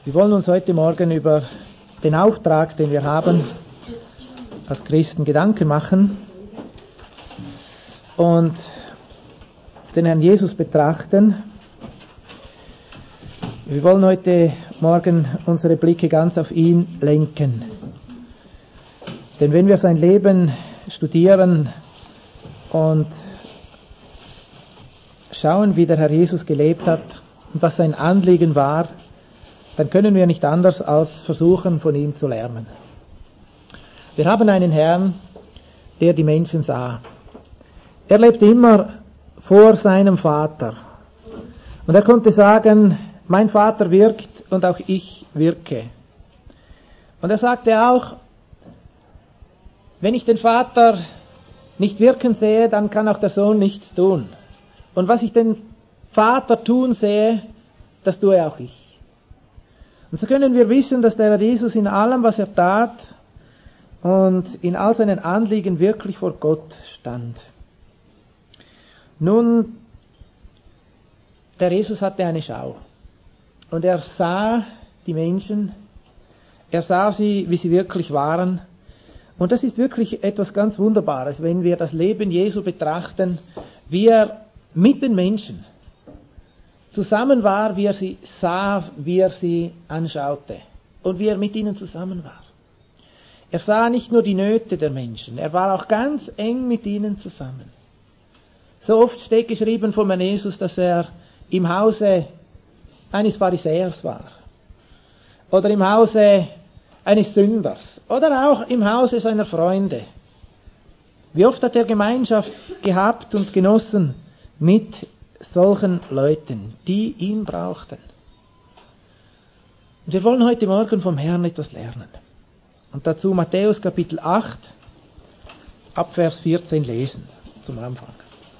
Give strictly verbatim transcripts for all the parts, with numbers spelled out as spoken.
Wir wollen uns heute Morgen über den Auftrag, den wir haben, als Christen Gedanken machen und den Herrn Jesus betrachten. Wir wollen heute Morgen unsere Blicke ganz auf ihn lenken. Denn wenn wir sein Leben studieren und schauen, wie der Herr Jesus gelebt hat und was sein Anliegen war, dann können wir nicht anders als versuchen, von ihm zu lernen. Wir haben einen Herrn, der die Menschen sah. Er lebte immer vor seinem Vater. Und er konnte sagen, mein Vater wirkt und auch ich wirke. Und er sagte auch, wenn ich den Vater nicht wirken sehe, dann kann auch der Sohn nichts tun. Und was ich den Vater tun sehe, das tue auch ich. Und so können wir wissen, dass der Herr Jesus in allem, was er tat und in all seinen Anliegen wirklich vor Gott stand. Nun, der Jesus hatte eine Schau. Und er sah die Menschen, er sah sie, wie sie wirklich waren. Und das ist wirklich etwas ganz Wunderbares, wenn wir das Leben Jesu betrachten, wie er mit den Menschen zusammen war, wie er sie sah, wie er sie anschaute und wie er mit ihnen zusammen war. Er sah nicht nur die Nöte der Menschen, er war auch ganz eng mit ihnen zusammen. So oft steht geschrieben von Jesus, dass er im Hause eines Pharisäers war oder im Hause eines Sünders oder auch im Hause seiner Freunde. Wie oft hat er Gemeinschaft gehabt und genossen mit solchen Leuten, die ihn brauchten. Und wir wollen heute Morgen vom Herrn etwas lernen. Und dazu Matthäus Kapitel acht, ab Vers vierzehn lesen, zum Anfang.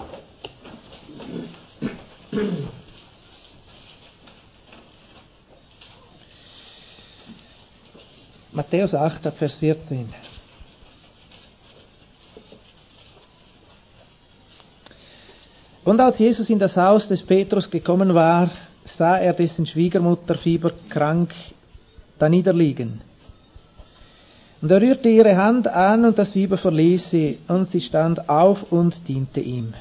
Matthäus acht, ab Vers vierzehn. Und als Jesus in das Haus des Petrus gekommen war, sah er dessen Schwiegermutter fieberkrank da niederliegen. Und er rührte ihre Hand an, und das Fieber verließ sie, und sie stand auf und diente ihm.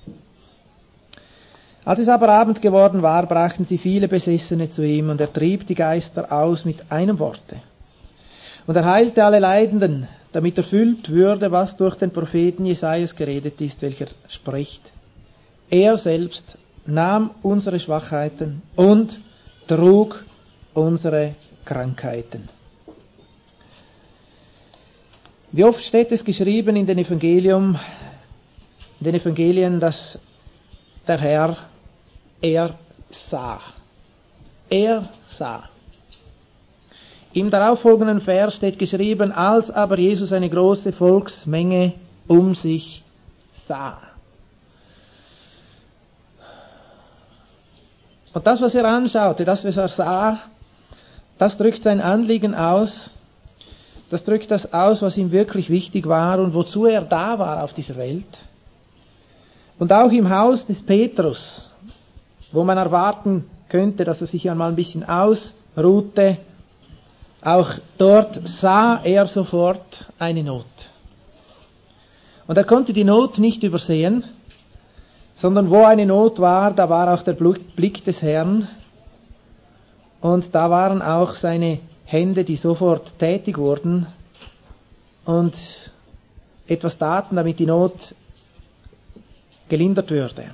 Als es aber Abend geworden war, brachten sie viele Besessene zu ihm, und er trieb die Geister aus mit einem Worte. Und er heilte alle Leidenden, damit erfüllt würde, was durch den Propheten Jesajas geredet ist, welcher spricht: Er selbst nahm unsere Schwachheiten und trug unsere Krankheiten. Wie oft steht es geschrieben in den Evangelium, in den Evangelien, dass der Herr, er sah. Er sah. Im darauffolgenden Vers steht geschrieben, als aber Jesus eine große Volksmenge um sich sah. Und das, was er anschaute, das, was er sah, das drückt sein Anliegen aus, das drückt das aus, was ihm wirklich wichtig war und wozu er da war auf dieser Welt. Und auch im Haus des Petrus, wo man erwarten könnte, dass er sich einmal ein bisschen ausruhte, auch dort sah er sofort eine Not. Und er konnte die Not nicht übersehen, sondern wo eine Not war, da war auch der Blick des Herrn und da waren auch seine Hände, die sofort tätig wurden und etwas taten, damit die Not gelindert würde.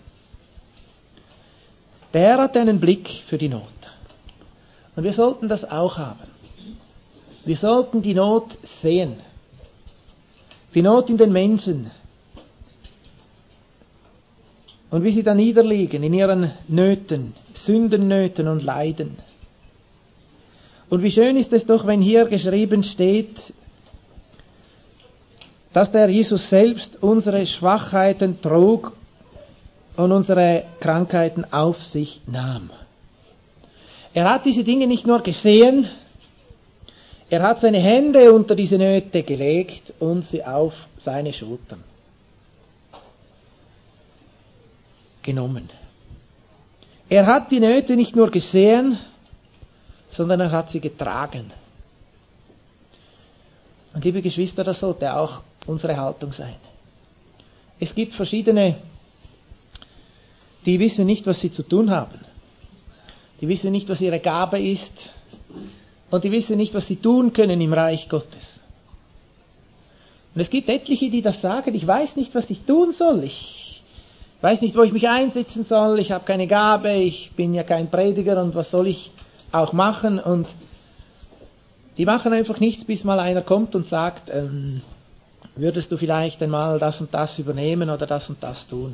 Der Herr hatte einen Blick für die Not. Und wir sollten das auch haben. Wir sollten die Not sehen. Die Not in den Menschen. Und wie sie da niederliegen in ihren Nöten, Sündennöten und Leiden. Und wie schön ist es doch, wenn hier geschrieben steht, dass der Jesus selbst unsere Schwachheiten trug und unsere Krankheiten auf sich nahm. Er hat diese Dinge nicht nur gesehen, er hat seine Hände unter diese Nöte gelegt und sie auf seine Schultern genommen. Er hat die Nöte nicht nur gesehen, sondern er hat sie getragen. Und liebe Geschwister, das sollte auch unsere Haltung sein. Es gibt verschiedene, die wissen nicht, was sie zu tun haben. Die wissen nicht, was ihre Gabe ist. Und die wissen nicht, was sie tun können im Reich Gottes. Und es gibt etliche, die das sagen, ich weiß nicht, was ich tun soll. Ich weiß nicht, wo ich mich einsetzen soll. Ich habe keine Gabe, ich bin ja kein Prediger und was soll ich auch machen? Und die machen einfach nichts, bis mal einer kommt und sagt, ähm, würdest du vielleicht einmal das und das übernehmen oder das und das tun?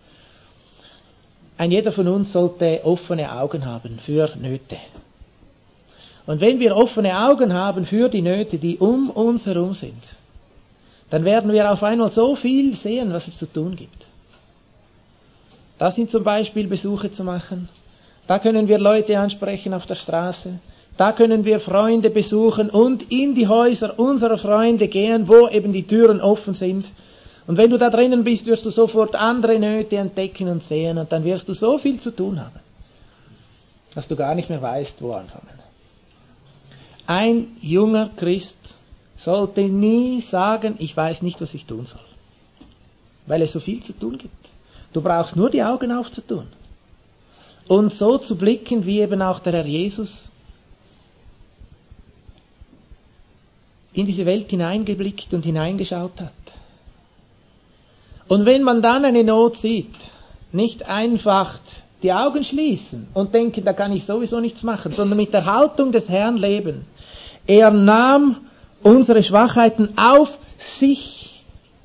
Ein jeder von uns sollte offene Augen haben für Nöte. Und wenn wir offene Augen haben für die Nöte, die um uns herum sind, dann werden wir auf einmal so viel sehen, was es zu tun gibt. Das sind zum Beispiel Besuche zu machen. Da können wir Leute ansprechen auf der Straße. Da können wir Freunde besuchen und in die Häuser unserer Freunde gehen, wo eben die Türen offen sind. Und wenn du da drinnen bist, wirst du sofort andere Nöte entdecken und sehen und dann wirst du so viel zu tun haben, dass du gar nicht mehr weißt, wo anfangen. Ein junger Christ sollte nie sagen, ich weiß nicht, was ich tun soll, weil es so viel zu tun gibt. Du brauchst nur die Augen aufzutun und so zu blicken, wie eben auch der Herr Jesus in diese Welt hineingeblickt und hineingeschaut hat. Und wenn man dann eine Not sieht, nicht einfach die Augen schließen und denken, da kann ich sowieso nichts machen, sondern mit der Haltung des Herrn leben. Er nahm unsere Schwachheiten auf sich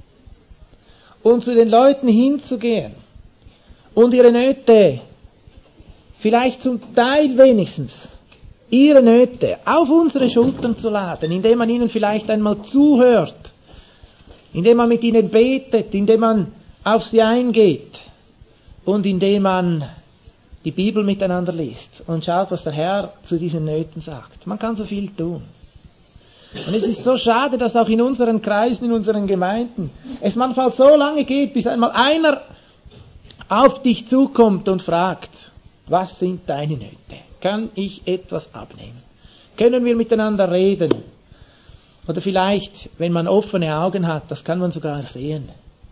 und zu den Leuten hinzugehen und ihre Nöte, vielleicht zum Teil wenigstens, ihre Nöte auf unsere Schultern zu laden, indem man ihnen vielleicht einmal zuhört, indem man mit ihnen betet, indem man auf sie eingeht und indem man die Bibel miteinander liest und schaut, was der Herr zu diesen Nöten sagt. Man kann so viel tun. Und es ist so schade, dass auch in unseren Kreisen, in unseren Gemeinden, es manchmal so lange geht, bis einmal einer auf dich zukommt und fragt, was sind deine Nöte? Kann ich etwas abnehmen? Können wir miteinander reden? Oder vielleicht, wenn man offene Augen hat, das kann man sogar sehen.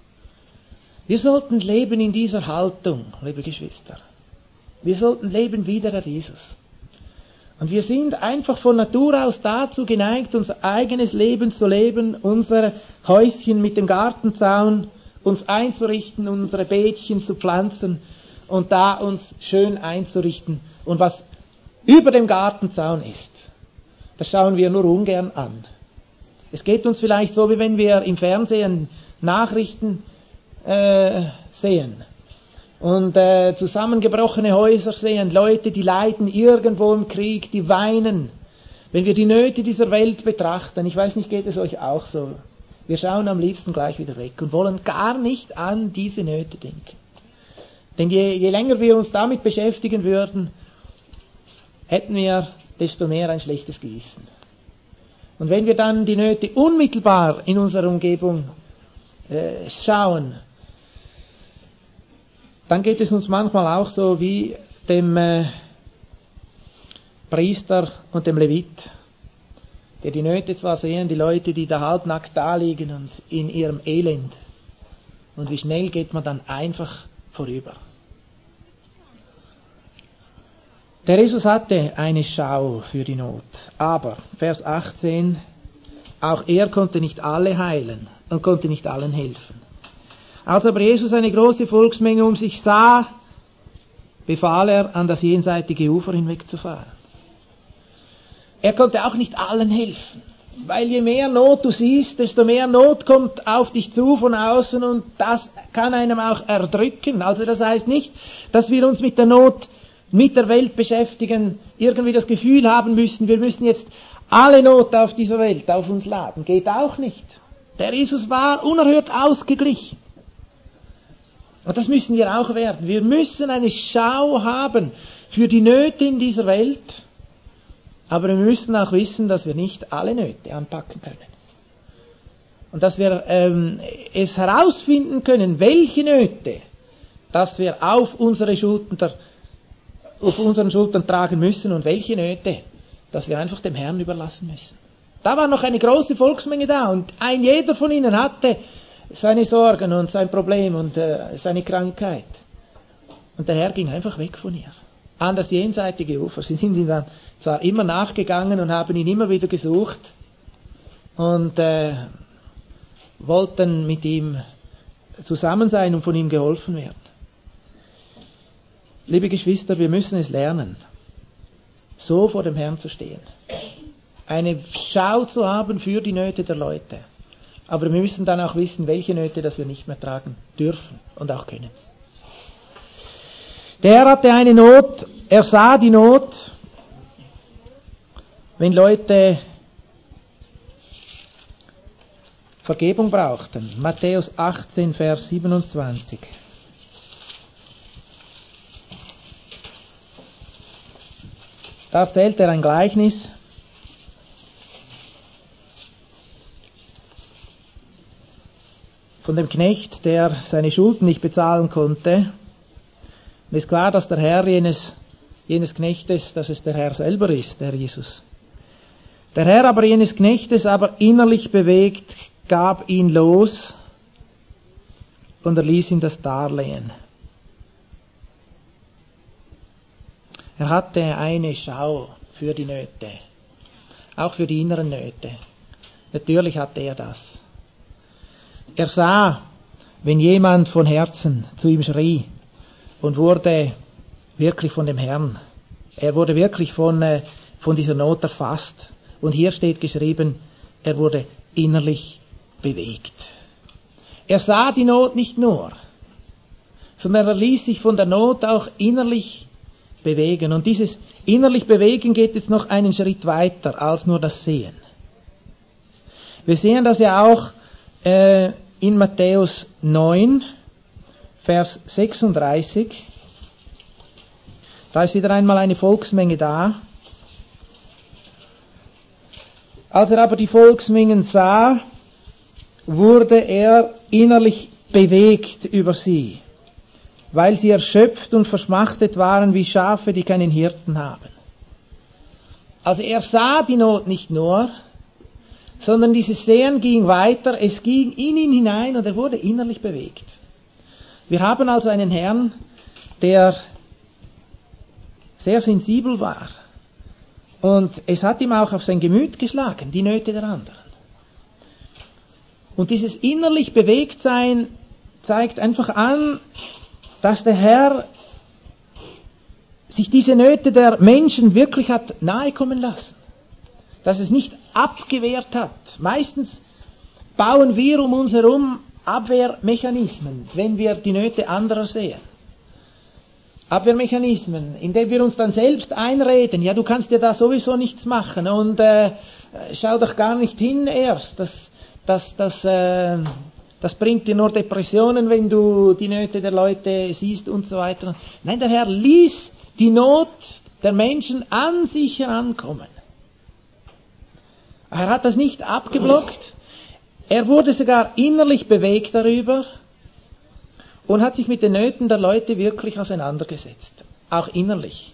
Wir sollten leben in dieser Haltung, liebe Geschwister. Wir sollten leben wie der Herr Jesus. Und wir sind einfach von Natur aus dazu geneigt, unser eigenes Leben zu leben, unser Häuschen mit dem Gartenzaun uns einzurichten, unsere Beetchen zu pflanzen und da uns schön einzurichten. Und was über dem Gartenzaun ist, das schauen wir nur ungern an. Es geht uns vielleicht so, wie wenn wir im Fernsehen Nachrichten äh, sehen und äh, zusammengebrochene Häuser sehen, Leute, die leiden irgendwo im Krieg, die weinen. Wenn wir die Nöte dieser Welt betrachten, ich weiß nicht, geht es euch auch so, wir schauen am liebsten gleich wieder weg und wollen gar nicht an diese Nöte denken. Denn je, je länger wir uns damit beschäftigen würden, hätten wir desto mehr ein schlechtes Gewissen. Und wenn wir dann die Nöte unmittelbar in unserer Umgebung äh, schauen, dann geht es uns manchmal auch so wie dem äh, Priester und dem Levit, der die Nöte zwar sehen, die Leute, die da halbnackt da liegen und in ihrem Elend. Und wie schnell geht man dann einfach vorüber. Der Jesus hatte eine Schau für die Not. Aber, Vers achtzehn, auch er konnte nicht alle heilen und konnte nicht allen helfen. Als aber Jesus eine große Volksmenge um sich sah, befahl er, an das jenseitige Ufer hinwegzufahren. Er konnte auch nicht allen helfen, weil je mehr Not du siehst, desto mehr Not kommt auf dich zu von außen und das kann einem auch erdrücken. Also das heißt nicht, dass wir uns mit der Not mit der Welt beschäftigen, irgendwie das Gefühl haben müssen, wir müssen jetzt alle Not auf dieser Welt auf uns laden. Geht auch nicht. Der Jesus war unerhört ausgeglichen. Und das müssen wir auch werden. Wir müssen eine Schau haben für die Nöte in dieser Welt, aber wir müssen auch wissen, dass wir nicht alle Nöte anpacken können. Und dass wir ähm, es herausfinden können, welche Nöte, dass wir auf unsere Schultern auf unseren Schultern tragen müssen und welche Nöte, das wir einfach dem Herrn überlassen müssen. Da war noch eine große Volksmenge da und ein jeder von ihnen hatte seine Sorgen und sein Problem und äh, seine Krankheit. Und der Herr ging einfach weg von ihr, an das jenseitige Ufer. Sie sind ihm dann zwar immer nachgegangen und haben ihn immer wieder gesucht und äh, wollten mit ihm zusammen sein und von ihm geholfen werden. Liebe Geschwister, wir müssen es lernen, so vor dem Herrn zu stehen. Eine Schau zu haben für die Nöte der Leute. Aber wir müssen dann auch wissen, welche Nöte, dass wir nicht mehr tragen dürfen und auch können. Der Herr hatte eine Not, er sah die Not, wenn Leute Vergebung brauchten. Matthäus achtzehn, Vers siebenundzwanzig. Da erzählt er ein Gleichnis von dem Knecht, der seine Schulden nicht bezahlen konnte. Und ist klar, dass der Herr jenes, jenes Knechtes, dass es der Herr selber ist, der Jesus. Der Herr aber jenes Knechtes, aber innerlich bewegt, gab ihn los und erließ ihm das Darlehen. Er hatte eine Schau für die Nöte, auch für die inneren Nöte. Natürlich hatte er das. Er sah, wenn jemand von Herzen zu ihm schrie und wurde wirklich von dem Herrn, er wurde wirklich von, äh, von dieser Not erfasst. Und hier steht geschrieben, er wurde innerlich bewegt. Er sah die Not nicht nur, sondern er ließ sich von der Not auch innerlich bewegen. Und dieses innerlich bewegen geht jetzt noch einen Schritt weiter als nur das Sehen. Wir sehen das ja auch äh, in Matthäus neun, Vers sechsunddreißig. Da ist wieder einmal eine Volksmenge da. Als er aber die Volksmengen sah, wurde er innerlich bewegt über sie, weil sie erschöpft und verschmachtet waren wie Schafe, die keinen Hirten haben. Also er sah die Not nicht nur, sondern dieses Sehen ging weiter, es ging in ihn hinein und er wurde innerlich bewegt. Wir haben also einen Herrn, der sehr sensibel war. Und es hat ihm auch auf sein Gemüt geschlagen, die Nöte der anderen. Und dieses innerlich Bewegtsein zeigt einfach an, dass der Herr sich diese Nöte der Menschen wirklich hat nahe kommen lassen. Dass es nicht abgewehrt hat. Meistens bauen wir um uns herum Abwehrmechanismen, wenn wir die Nöte anderer sehen. Abwehrmechanismen, indem wir uns dann selbst einreden, ja, du kannst ja da sowieso nichts machen und äh, schau doch gar nicht hin erst, das, das, das, äh, das bringt dir nur Depressionen, wenn du die Nöte der Leute siehst und so weiter. Nein, der Herr ließ die Not der Menschen an sich herankommen. Er hat das nicht abgeblockt, er wurde sogar innerlich bewegt darüber, und hat sich mit den Nöten der Leute wirklich auseinandergesetzt. Auch innerlich.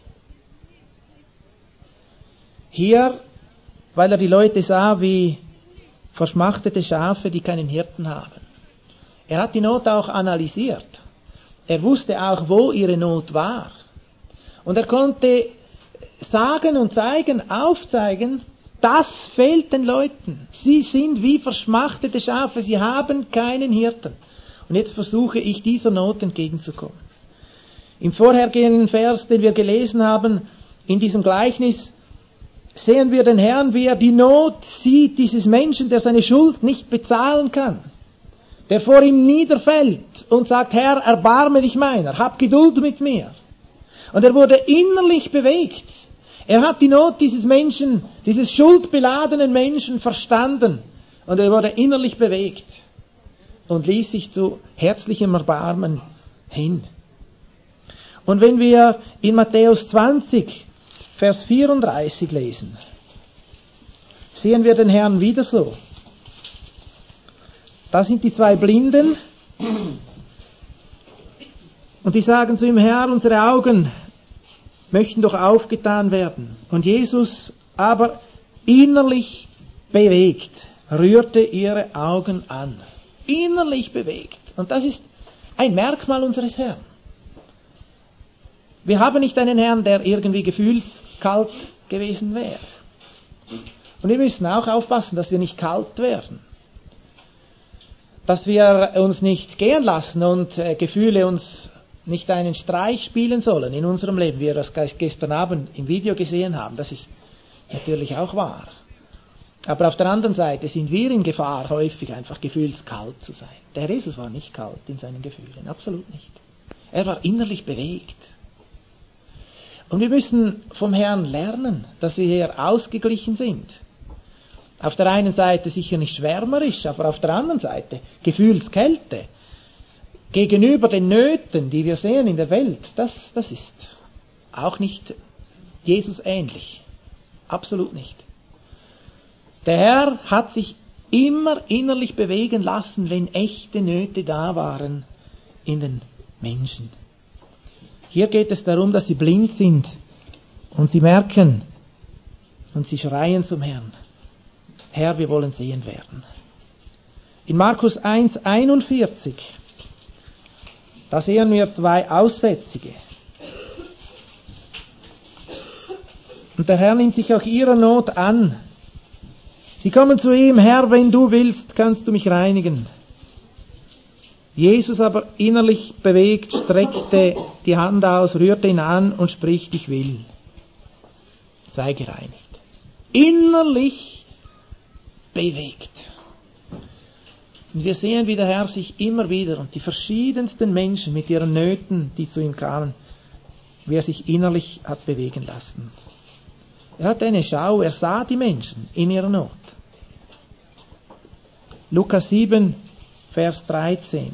Hier, weil er die Leute sah wie verschmachtete Schafe, die keinen Hirten haben. Er hat die Not auch analysiert. Er wusste auch, wo ihre Not war. Und er konnte sagen und zeigen, aufzeigen, das fehlt den Leuten. Sie sind wie verschmachtete Schafe, sie haben keinen Hirten. Und jetzt versuche ich, dieser Not entgegenzukommen. Im vorhergehenden Vers, den wir gelesen haben, in diesem Gleichnis, sehen wir den Herrn, wie er die Not sieht, dieses Menschen, der seine Schuld nicht bezahlen kann, der vor ihm niederfällt und sagt, Herr, erbarme dich meiner, hab Geduld mit mir. Und er wurde innerlich bewegt. Er hat die Not dieses Menschen, dieses schuldbeladenen Menschen verstanden und er wurde innerlich bewegt. Und ließ sich zu herzlichem Erbarmen hin. Und wenn wir in Matthäus zwanzig, Vers vierunddreißig lesen, sehen wir den Herrn wieder so. Da sind die zwei Blinden und die sagen zu ihm, Herr, unsere Augen möchten doch aufgetan werden. Und Jesus aber innerlich bewegt, rührte ihre Augen an. Innerlich bewegt. Und das ist ein Merkmal unseres Herrn. Wir haben nicht einen Herrn, der irgendwie gefühlskalt gewesen wäre. Und wir müssen auch aufpassen, dass wir nicht kalt werden. Dass wir uns nicht gehen lassen und äh, Gefühle uns nicht einen Streich spielen sollen in unserem Leben, wie wir das gestern Abend im Video gesehen haben. Das ist natürlich auch wahr. Aber auf der anderen Seite sind wir in Gefahr, häufig einfach gefühlskalt zu sein. Der Herr Jesus war nicht kalt in seinen Gefühlen, absolut nicht. Er war innerlich bewegt. Und wir müssen vom Herrn lernen, dass wir hier ausgeglichen sind. Auf der einen Seite sicher nicht schwärmerisch, aber auf der anderen Seite Gefühlskälte. Gegenüber den Nöten, die wir sehen in der Welt, das, das ist auch nicht Jesus ähnlich. Absolut nicht. Der Herr hat sich immer innerlich bewegen lassen, wenn echte Nöte da waren in den Menschen. Hier geht es darum, dass sie blind sind und sie merken und sie schreien zum Herrn. Herr, wir wollen sehen werden. In Markus eins einundvierzig, da sehen wir zwei Aussätzige. Und der Herr nimmt sich auch ihrer Not an. Sie kommen zu ihm, Herr, wenn du willst, kannst du mich reinigen. Jesus aber innerlich bewegt, streckte die Hand aus, rührte ihn an und spricht, ich will. Sei gereinigt. Innerlich bewegt. Und wir sehen, wie der Herr sich immer wieder und die verschiedensten Menschen mit ihren Nöten, die zu ihm kamen, wie er sich innerlich hat bewegen lassen. Er hatte eine Schau, er sah die Menschen in ihrer Not. Lukas sieben, Vers dreizehn.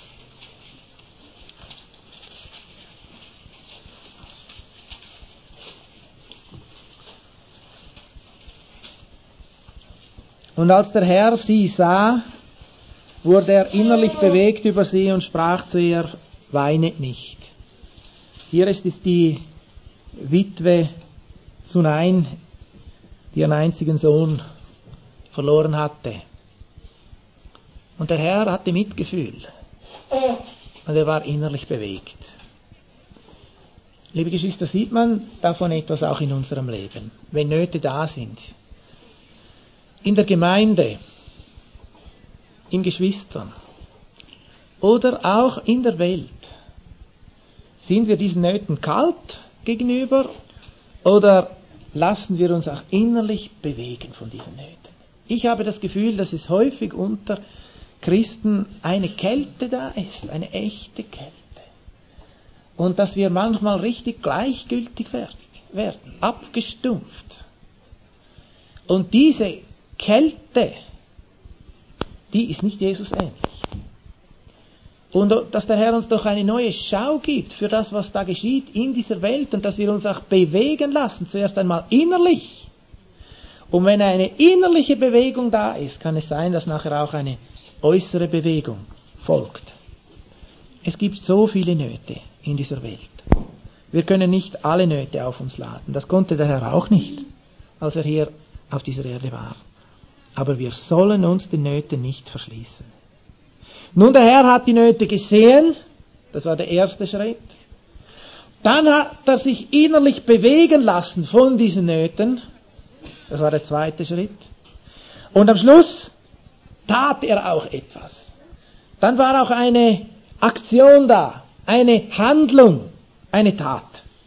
Und als der Herr sie sah, wurde er innerlich bewegt über sie und sprach zu ihr, weinet nicht. Hier ist es die Witwe Sunain, die ihren einzigen Sohn verloren hatte. Und der Herr hatte Mitgefühl. Und er war innerlich bewegt. Liebe Geschwister, sieht man davon etwas auch in unserem Leben, wenn Nöte da sind. In der Gemeinde, in Geschwistern oder auch in der Welt. Sind wir diesen Nöten kalt gegenüber oder lassen wir uns auch innerlich bewegen von diesen Nöten? Ich habe das Gefühl, dass es häufig unter Christen eine Kälte da ist, eine echte Kälte. Und dass wir manchmal richtig gleichgültig werden, abgestumpft. Und diese Kälte, die ist nicht Jesus ähnlich. Und dass der Herr uns doch eine neue Schau gibt für das, was da geschieht in dieser Welt und dass wir uns auch bewegen lassen, zuerst einmal innerlich. Und wenn eine innerliche Bewegung da ist, kann es sein, dass nachher auch eine äußere Bewegung folgt. Es gibt so viele Nöte in dieser Welt. Wir können nicht alle Nöte auf uns laden. Das konnte der Herr auch nicht, als er hier auf dieser Erde war. Aber wir sollen uns den Nöten nicht verschließen. Nun, der Herr hat die Nöte gesehen. Das war der erste Schritt. Dann hat er sich innerlich bewegen lassen von diesen Nöten. Das war der zweite Schritt. Und am Schluss tat er auch etwas. Dann war auch eine Aktion da, eine Handlung, eine Tat.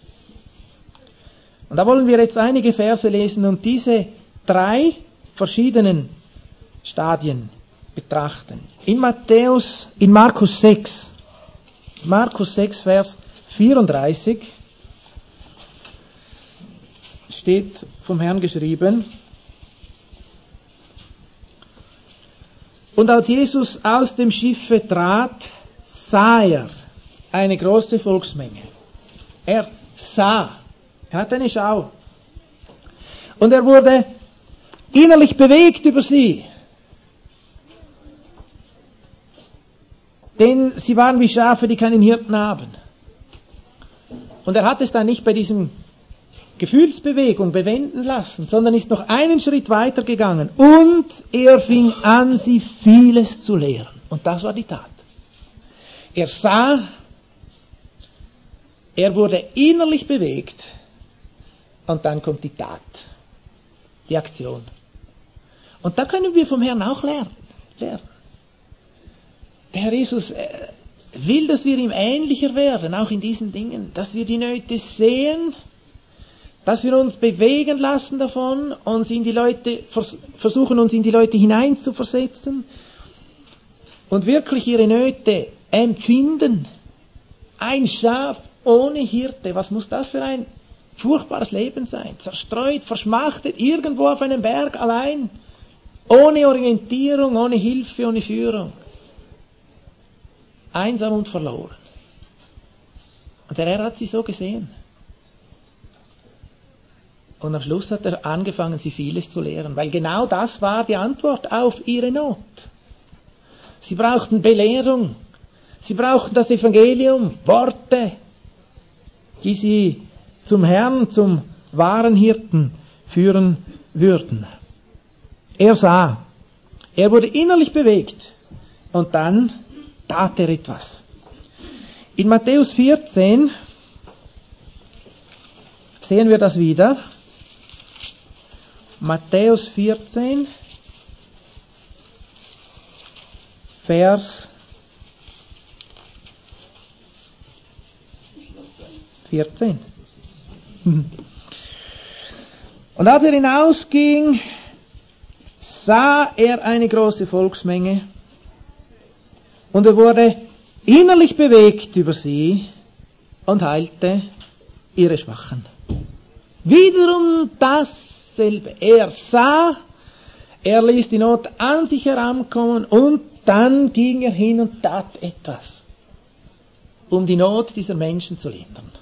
Und da wollen wir jetzt einige Verse lesen und diese drei verschiedenen Stadien betrachten. In Matthäus, in Markus sechs, Markus sechs, Vers vierunddreißig steht vom Herrn geschrieben: Und als Jesus aus dem Schiffe trat, sah er eine große Volksmenge. Er sah, er hatte eine Schau. Und er wurde innerlich bewegt über sie. Denn sie waren wie Schafe, die keinen Hirten haben. Und er hat es dann nicht bei diesem Gefühlsbewegung bewenden lassen, sondern ist noch einen Schritt weiter gegangen und er fing an, sie vieles zu lehren. Und das war die Tat. Er sah, er wurde innerlich bewegt und dann kommt die Tat, die Aktion. Und da können wir vom Herrn auch lernen. lernen. Der Herr Jesus will, dass wir ihm ähnlicher werden, auch in diesen Dingen, dass wir die Nöte sehen, dass wir uns bewegen lassen davon, uns in die Leute, versuchen uns in die Leute hineinzuversetzen und wirklich ihre Nöte empfinden. Ein Schaf ohne Hirte, was muss das für ein furchtbares Leben sein? Zerstreut, verschmachtet, irgendwo auf einem Berg allein, ohne Orientierung, ohne Hilfe, ohne Führung. Einsam und verloren. Und der Herr hat sie so gesehen. Und am Schluss hat er angefangen, sie vieles zu lehren, weil genau das war die Antwort auf ihre Not. Sie brauchten Belehrung, sie brauchten das Evangelium, Worte, die sie zum Herrn, zum wahren Hirten führen würden. Er sah, er wurde innerlich bewegt und dann tat er etwas. In Matthäus vierzehn sehen wir das wieder. Matthäus vierzehn, Vers vierzehn. Und als er hinausging, sah er eine große Volksmenge und er wurde innerlich bewegt über sie und heilte ihre Schwachen. Wiederum dasselbe. Er sah, er ließ die Not an sich herankommen und dann ging er hin und tat etwas, um die Not dieser Menschen zu lindern.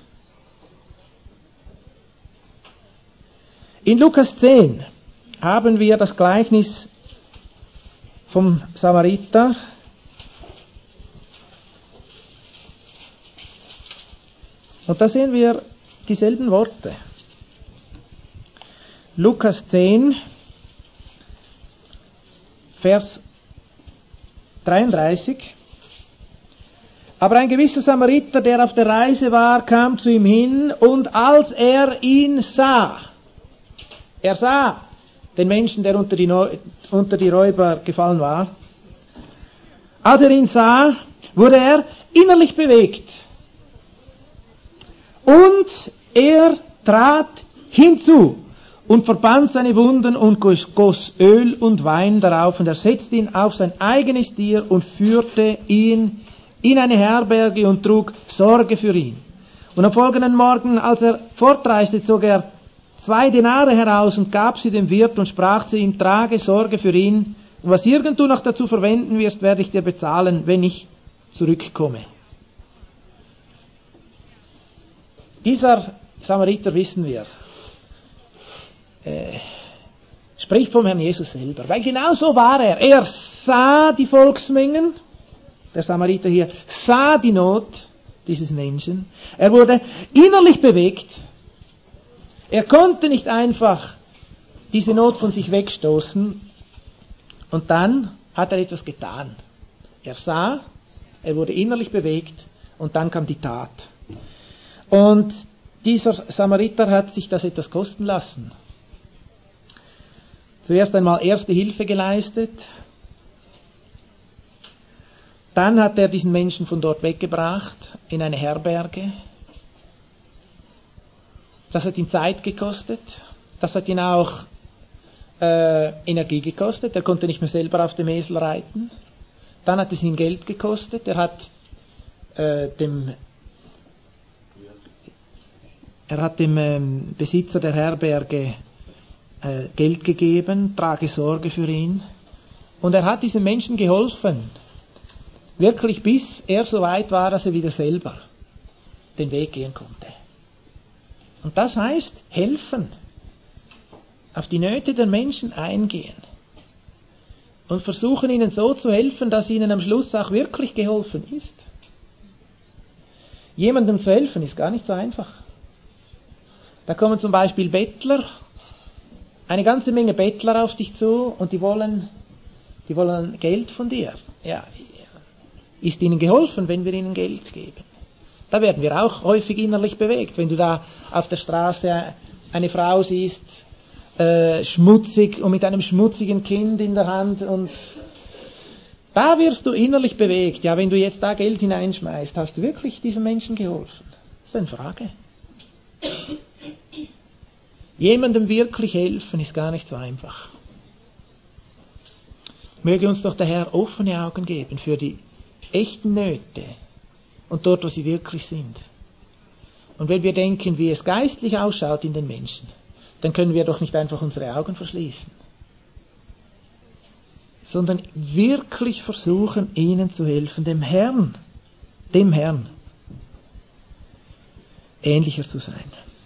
In Lukas zehn haben wir das Gleichnis vom Samariter. Und da sehen wir dieselben Worte. Lukas zehn, Vers dreiunddreißig. Aber ein gewisser Samariter, der auf der Reise war, kam zu ihm hin, und als er ihn sah, er sah den Menschen, der unter die, Neu- unter die Räuber gefallen war, als er ihn sah, wurde er innerlich bewegt. Und er trat hinzu und verband seine Wunden und goss Öl und Wein darauf, und er setzte ihn auf sein eigenes Tier und führte ihn in eine Herberge und trug Sorge für ihn. Und am folgenden Morgen, als er fortreiste, zog er zwei Denare heraus und gab sie dem Wirt und sprach zu ihm: Trage Sorge für ihn, und was irgend du noch dazu verwenden wirst, werde ich dir bezahlen, wenn ich zurückkomme. Dieser Samariter, wissen wir, äh, spricht vom Herrn Jesus selber, weil genau so war er. Er sah die Volksmengen, der Samariter hier sah die Not dieses Menschen. Er wurde innerlich bewegt. Er konnte nicht einfach diese Not von sich wegstoßen. Und dann hat er etwas getan. Er sah, er wurde innerlich bewegt und dann kam die Tat. Und dieser Samariter hat sich das etwas kosten lassen. Zuerst einmal erste Hilfe geleistet. Dann hat er diesen Menschen von dort weggebracht in eine Herberge. Das hat ihn Zeit gekostet. Das hat ihn auch äh, Energie gekostet. Er konnte nicht mehr selber auf dem Esel reiten. Dann hat es ihn Geld gekostet. Er hat äh, dem Er hat dem ähm, Besitzer der Herberge äh, Geld gegeben, trage Sorge für ihn. Und er hat diesem Menschen geholfen, wirklich bis er so weit war, dass er wieder selber den Weg gehen konnte. Und das heißt, helfen, auf die Nöte der Menschen eingehen und versuchen ihnen so zu helfen, dass ihnen am Schluss auch wirklich geholfen ist. Jemandem zu helfen ist gar nicht so einfach. Da kommen zum Beispiel Bettler, eine ganze Menge Bettler auf dich zu und die wollen, die wollen Geld von dir. Ja, ist ihnen geholfen, wenn wir ihnen Geld geben? Da werden wir auch häufig innerlich bewegt, wenn du da auf der Straße eine Frau siehst, äh, schmutzig und mit einem schmutzigen Kind in der Hand, und da wirst du innerlich bewegt. Ja, wenn du jetzt da Geld hineinschmeißt, hast du wirklich diesem Menschen geholfen? Das ist eine Frage. Jemandem wirklich helfen ist gar nicht so einfach. Möge uns doch der Herr offene Augen geben für die echten Nöte und dort, wo sie wirklich sind. Und wenn wir denken, wie es geistlich ausschaut in den Menschen, dann können wir doch nicht einfach unsere Augen verschließen, sondern wirklich versuchen, ihnen zu helfen, dem Herrn, dem Herrn ähnlicher zu sein.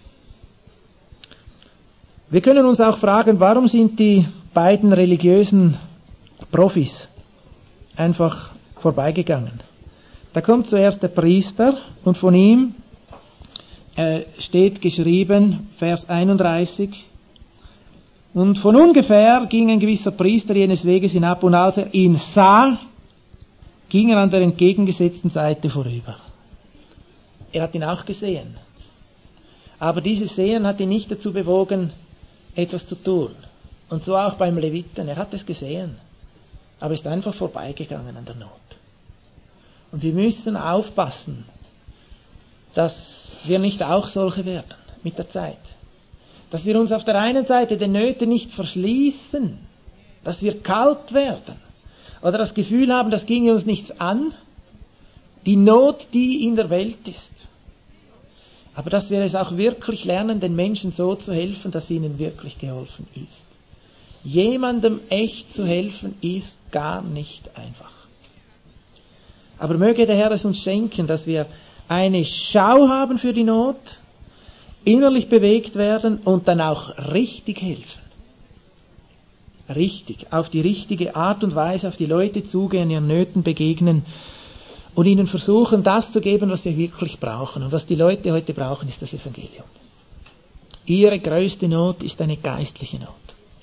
Wir können uns auch fragen, warum sind die beiden religiösen Profis einfach vorbeigegangen? Da kommt zuerst der Priester und von ihm äh, steht geschrieben, Vers einunddreißig, und von ungefähr ging ein gewisser Priester jenes Weges hinab, und als er ihn sah, ging er an der entgegengesetzten Seite vorüber. Er hat ihn auch gesehen. Aber dieses Sehen hat ihn nicht dazu bewogen, etwas zu tun. Und so auch beim Leviten. Er hat es gesehen, aber ist einfach vorbeigegangen an der Not. Und wir müssen aufpassen, dass wir nicht auch solche werden mit der Zeit. Dass wir uns auf der einen Seite den Nöten nicht verschließen, dass wir kalt werden oder das Gefühl haben, das ginge uns nichts an, die Not, die in der Welt ist. Aber dass wir es auch wirklich lernen, den Menschen so zu helfen, dass ihnen wirklich geholfen ist. Jemandem echt zu helfen, ist gar nicht einfach. Aber möge der Herr es uns schenken, dass wir eine Schau haben für die Not, innerlich bewegt werden und dann auch richtig helfen. Richtig, auf die richtige Art und Weise auf die Leute zugehen, ihren Nöten begegnen und ihnen versuchen, das zu geben, was sie wirklich brauchen. Und was die Leute heute brauchen, ist das Evangelium. Ihre größte Not ist eine geistliche Not.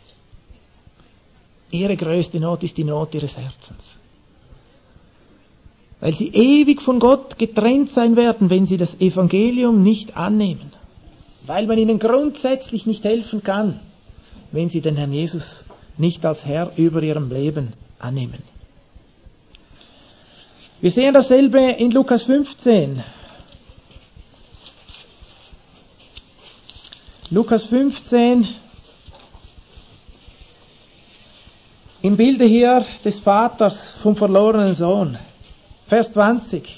Ihre größte Not ist die Not ihres Herzens. Weil sie ewig von Gott getrennt sein werden, wenn sie das Evangelium nicht annehmen. Weil man ihnen grundsätzlich nicht helfen kann, wenn sie den Herrn Jesus nicht als Herr über ihrem Leben annehmen. Wir sehen dasselbe in Lukas fünfzehn. Lukas fünfzehn, im Bilde hier des Vaters vom verlorenen Sohn. Vers zwanzig.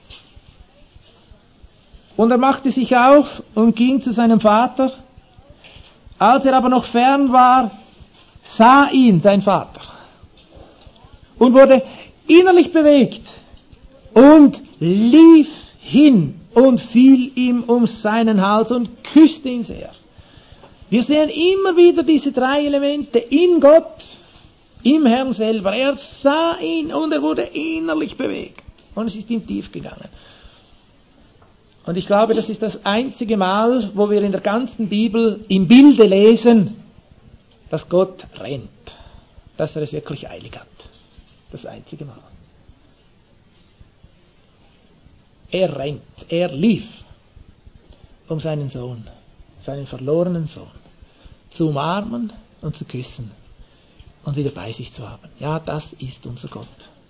Und er machte sich auf und ging zu seinem Vater. Als er aber noch fern war, sah ihn sein Vater und wurde innerlich bewegt und lief hin und fiel ihm um seinen Hals und küsste ihn sehr. Wir sehen immer wieder diese drei Elemente in Gott, im Herrn selber. Er sah ihn und er wurde innerlich bewegt. Und es ist ihm tief gegangen. Und ich glaube, das ist das einzige Mal, wo wir in der ganzen Bibel im Bilde lesen, dass Gott rennt. Dass er es wirklich eilig hat. Das einzige Mal. Er rennt, er lief um seinen Sohn, seinen verlorenen Sohn, zu umarmen und zu küssen und wieder bei sich zu haben. Ja, das ist unser Gott.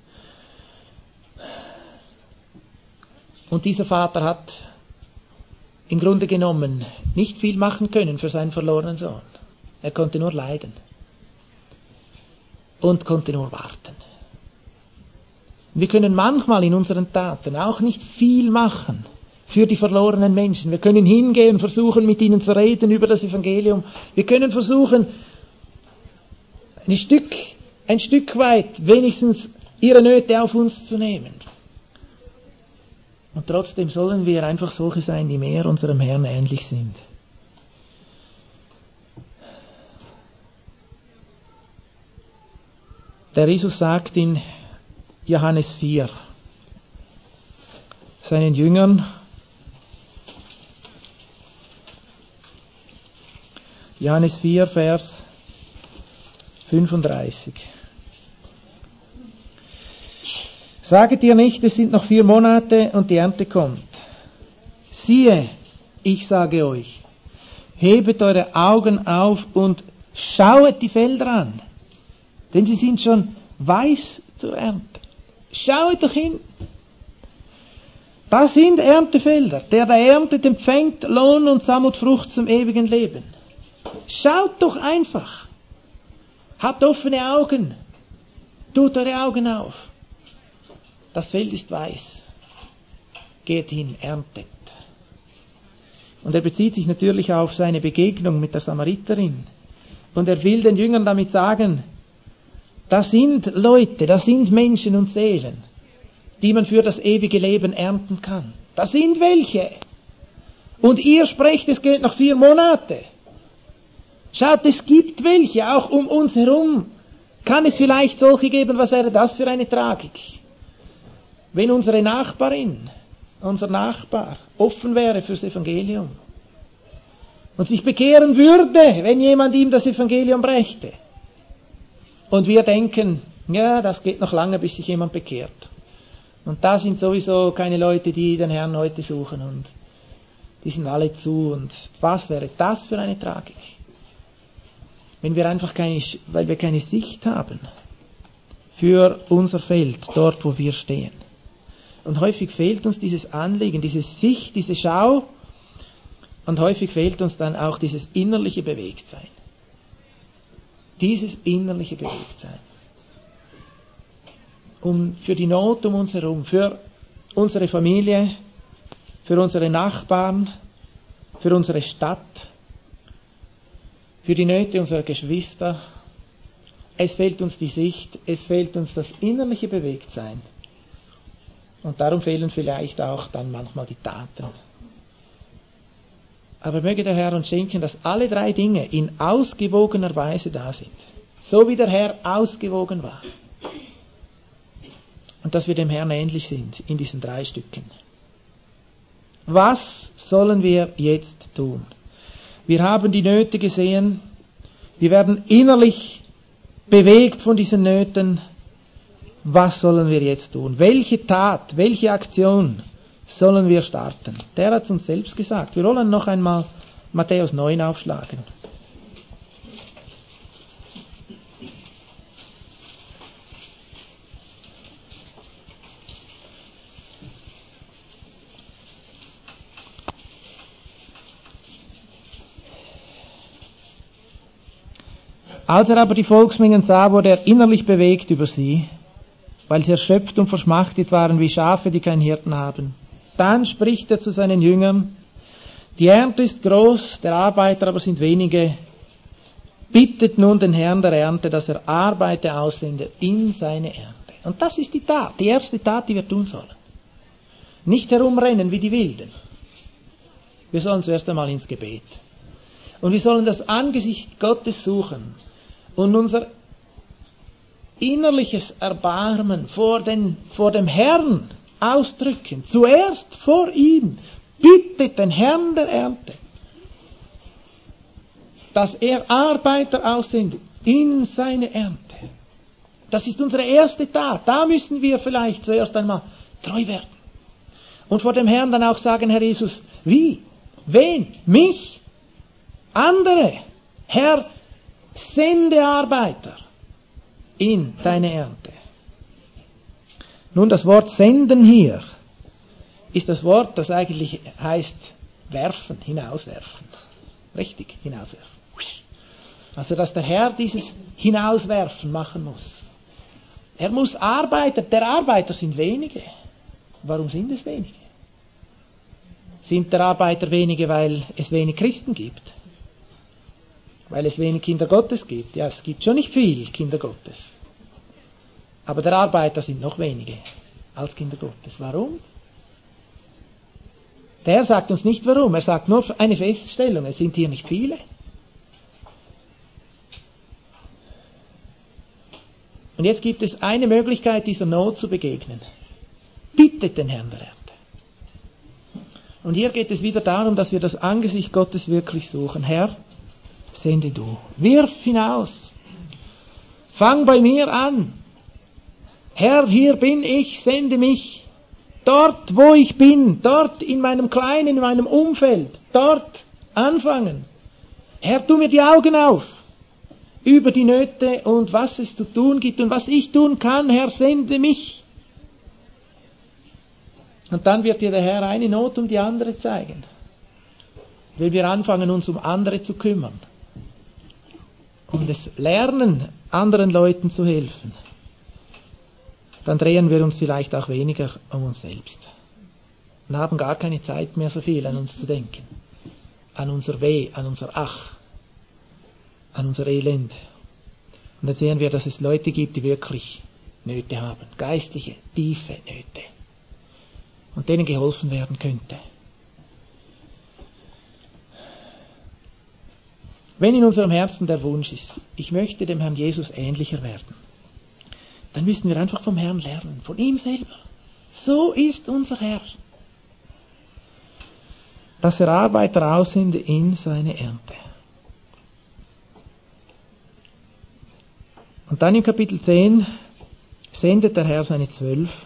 Und dieser Vater hat im Grunde genommen nicht viel machen können für seinen verlorenen Sohn. Er konnte nur leiden und konnte nur warten. Wir können manchmal in unseren Taten auch nicht viel machen für die verlorenen Menschen. Wir können hingehen, versuchen mit ihnen zu reden über das Evangelium. Wir können versuchen, ein Stück, ein Stück weit wenigstens ihre Nöte auf uns zu nehmen. Und trotzdem sollen wir einfach solche sein, die mehr unserem Herrn ähnlich sind. Der Jesus sagt in Johannes vier seinen Jüngern: Johannes vier, Vers fünfunddreißig. Saget ihr nicht, es sind noch vier Monate und die Ernte kommt. Siehe, ich sage euch, hebet eure Augen auf und schauet die Felder an, denn sie sind schon weiß zur Ernte. Schaut doch hin. Das sind Erntefelder. Der, der erntet, empfängt Lohn und sammelt Frucht zum ewigen Leben. Schaut doch einfach. Habt offene Augen. Tut eure Augen auf. Das Feld ist weiß. Geht hin, erntet. Und er bezieht sich natürlich auf seine Begegnung mit der Samariterin. Und er will den Jüngern damit sagen, das sind Leute, das sind Menschen und Seelen, die man für das ewige Leben ernten kann. Das sind welche. Und ihr sprecht, es geht noch vier Monate. Schaut, es gibt welche, auch um uns herum. Kann es vielleicht solche geben, was wäre das für eine Tragik? Wenn unsere Nachbarin, unser Nachbar, offen wäre fürs Evangelium und sich bekehren würde, wenn jemand ihm das Evangelium brächte. Und wir denken, ja, das geht noch lange, bis sich jemand bekehrt. Und da sind sowieso keine Leute, die den Herrn heute suchen und die sind alle zu. Und was wäre das für eine Tragik? Wenn wir einfach keine, weil wir keine Sicht haben für unser Feld, dort wo wir stehen. Und häufig fehlt uns dieses Anliegen, diese Sicht, diese Schau. Und häufig fehlt uns dann auch dieses innerliche Bewegtsein. Dieses innerliche Bewegtsein. Um für die Not um uns herum, für unsere Familie, für unsere Nachbarn, für unsere Stadt, für die Nöte unserer Geschwister. Es fehlt uns die Sicht, es fehlt uns das innerliche Bewegtsein. Und darum fehlen vielleicht auch dann manchmal die Taten. Aber möge der Herr uns schenken, dass alle drei Dinge in ausgewogener Weise da sind. So wie der Herr ausgewogen war. Und dass wir dem Herrn ähnlich sind in diesen drei Stücken. Was sollen wir jetzt tun? Wir haben die Nöte gesehen. Wir werden innerlich bewegt von diesen Nöten. Was sollen wir jetzt tun? Welche Tat, welche Aktion sollen wir starten? Der hat es uns selbst gesagt. Wir wollen noch einmal Matthäus neun aufschlagen. Als er aber die Volksmengen sah, wurde er innerlich bewegt über sie, weil sie erschöpft und verschmachtet waren wie Schafe, die keinen Hirten haben. Dann spricht er zu seinen Jüngern, die Ernte ist groß, der Arbeiter aber sind wenige. Bittet nun den Herrn der Ernte, dass er Arbeiter aussende in seine Ernte. Und das ist die Tat, die erste Tat, die wir tun sollen. Nicht herumrennen wie die Wilden. Wir sollen zuerst einmal ins Gebet. Und wir sollen das Angesicht Gottes suchen und unser innerliches Erbarmen vor, den, vor dem Herrn ausdrücken. Zuerst vor ihm. Bittet den Herrn der Ernte, dass er Arbeiter aussendet in seine Ernte. Das ist unsere erste Tat. Da müssen wir vielleicht zuerst einmal treu werden. Und vor dem Herrn dann auch sagen, Herr Jesus, wie? Wen? Mich? Andere? Herr, sende Arbeiter in deine Ernte. Nun, das Wort senden hier ist das Wort, das eigentlich heißt werfen, hinauswerfen. Richtig, hinauswerfen. Also, dass der Herr dieses Hinauswerfen machen muss. Er muss Arbeiter, der Arbeiter sind wenige. Warum sind es wenige? Sind der Arbeiter wenige, weil es wenig Christen gibt? Weil es wenig Kinder Gottes gibt? Ja, es gibt schon nicht viel Kinder Gottes. Aber der Arbeiter sind noch wenige als Kinder Gottes. Warum? Der Herr sagt uns nicht warum, er sagt nur eine Feststellung, es sind hier nicht viele. Und jetzt gibt es eine Möglichkeit, dieser Not zu begegnen. Bittet den Herrn der Ernte. Und hier geht es wieder darum, dass wir das Angesicht Gottes wirklich suchen. Herr, sende du. Wirf hinaus. Fang bei mir an. Herr, hier bin ich, sende mich. Dort, wo ich bin, dort in meinem Kleinen, in meinem Umfeld, dort anfangen. Herr, tu mir die Augen auf über die Nöte und was es zu tun gibt und was ich tun kann. Herr, sende mich. Und dann wird dir der Herr eine Not um die andere zeigen. Wenn wir anfangen, uns um andere zu kümmern und es lernen, anderen Leuten zu helfen, dann drehen wir uns vielleicht auch weniger um uns selbst und haben gar keine Zeit mehr, so viel an uns zu denken, an unser Weh, an unser Ach, an unser Elend. Und dann sehen wir, dass es Leute gibt, die wirklich Nöte haben, geistliche, tiefe Nöte, und denen geholfen werden könnte. Wenn in unserem Herzen der Wunsch ist, ich möchte dem Herrn Jesus ähnlicher werden, dann müssen wir einfach vom Herrn lernen, von ihm selber. So ist unser Herr. Dass er Arbeiter aussende in seine Ernte. Und dann im Kapitel zehn sendet der Herr seine Zwölf.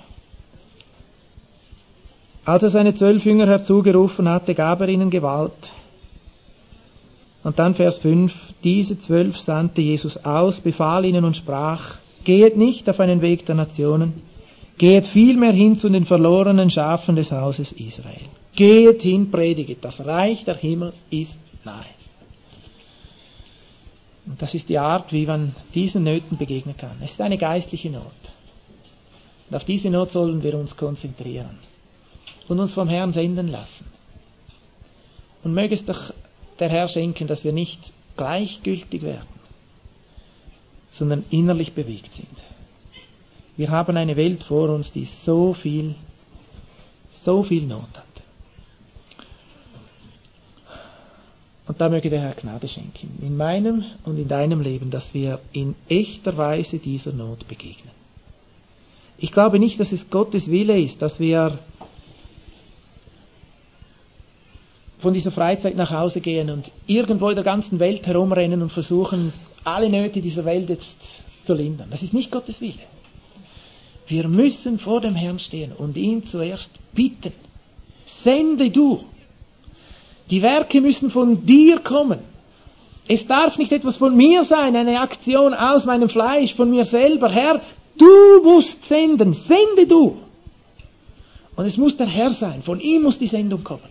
Als er seine zwölf Jünger herzugerufen hatte, gab er ihnen Gewalt. Und dann Vers fünf, diese zwölf sandte Jesus aus, befahl ihnen und sprach, geht nicht auf einen Weg der Nationen, geht vielmehr hin zu den verlorenen Schafen des Hauses Israel. Geht hin, prediget, das Reich der Himmel ist nahe. Und das ist die Art, wie man diesen Nöten begegnen kann. Es ist eine geistliche Not. Und auf diese Not sollen wir uns konzentrieren und uns vom Herrn senden lassen. Und möge es doch der Herr schenken, dass wir nicht gleichgültig werden, sondern innerlich bewegt sind. Wir haben eine Welt vor uns, die so viel, so viel Not hat. Und da möge der Herr Gnade schenken, in meinem und in deinem Leben, dass wir in echter Weise dieser Not begegnen. Ich glaube nicht, dass es Gottes Wille ist, dass wir von dieser Freizeit nach Hause gehen und irgendwo in der ganzen Welt herumrennen und versuchen, alle Nöte dieser Welt jetzt zu lindern. Das ist nicht Gottes Wille. Wir müssen vor dem Herrn stehen und ihn zuerst bitten. Sende du. Die Werke müssen von dir kommen. Es darf nicht etwas von mir sein, eine Aktion aus meinem Fleisch, von mir selber. Herr, du musst senden. Sende du. Und es muss der Herr sein. Von ihm muss die Sendung kommen.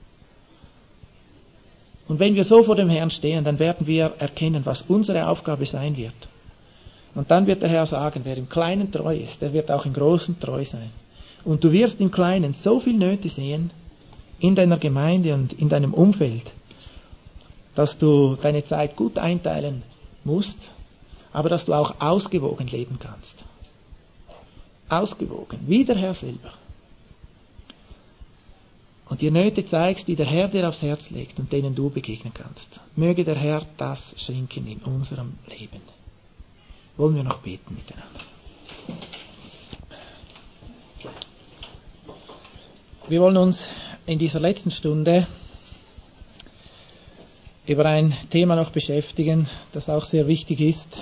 Und wenn wir so vor dem Herrn stehen, dann werden wir erkennen, was unsere Aufgabe sein wird. Und dann wird der Herr sagen, wer im Kleinen treu ist, der wird auch im Großen treu sein. Und du wirst im Kleinen so viel Nöte sehen, in deiner Gemeinde und in deinem Umfeld, dass du deine Zeit gut einteilen musst, aber dass du auch ausgewogen leben kannst. Ausgewogen, wie der Herr selber. Und dir Nöte zeigst, die der Herr dir aufs Herz legt und denen du begegnen kannst. Möge der Herr das schenken in unserem Leben. Wollen wir noch beten miteinander? Wir wollen uns in dieser letzten Stunde über ein Thema noch beschäftigen, das auch sehr wichtig ist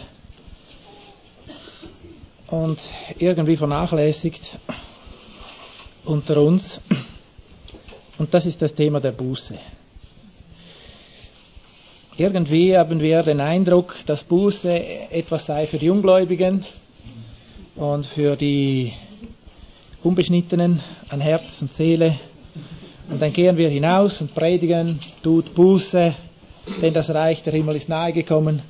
und irgendwie vernachlässigt unter uns. Und das ist das Thema der Buße. Irgendwie haben wir den Eindruck, dass Buße etwas sei für die Ungläubigen und für die Unbeschnittenen an Herz und Seele. Und dann gehen wir hinaus und predigen, tut Buße, denn das Reich der Himmel ist nahe gekommen.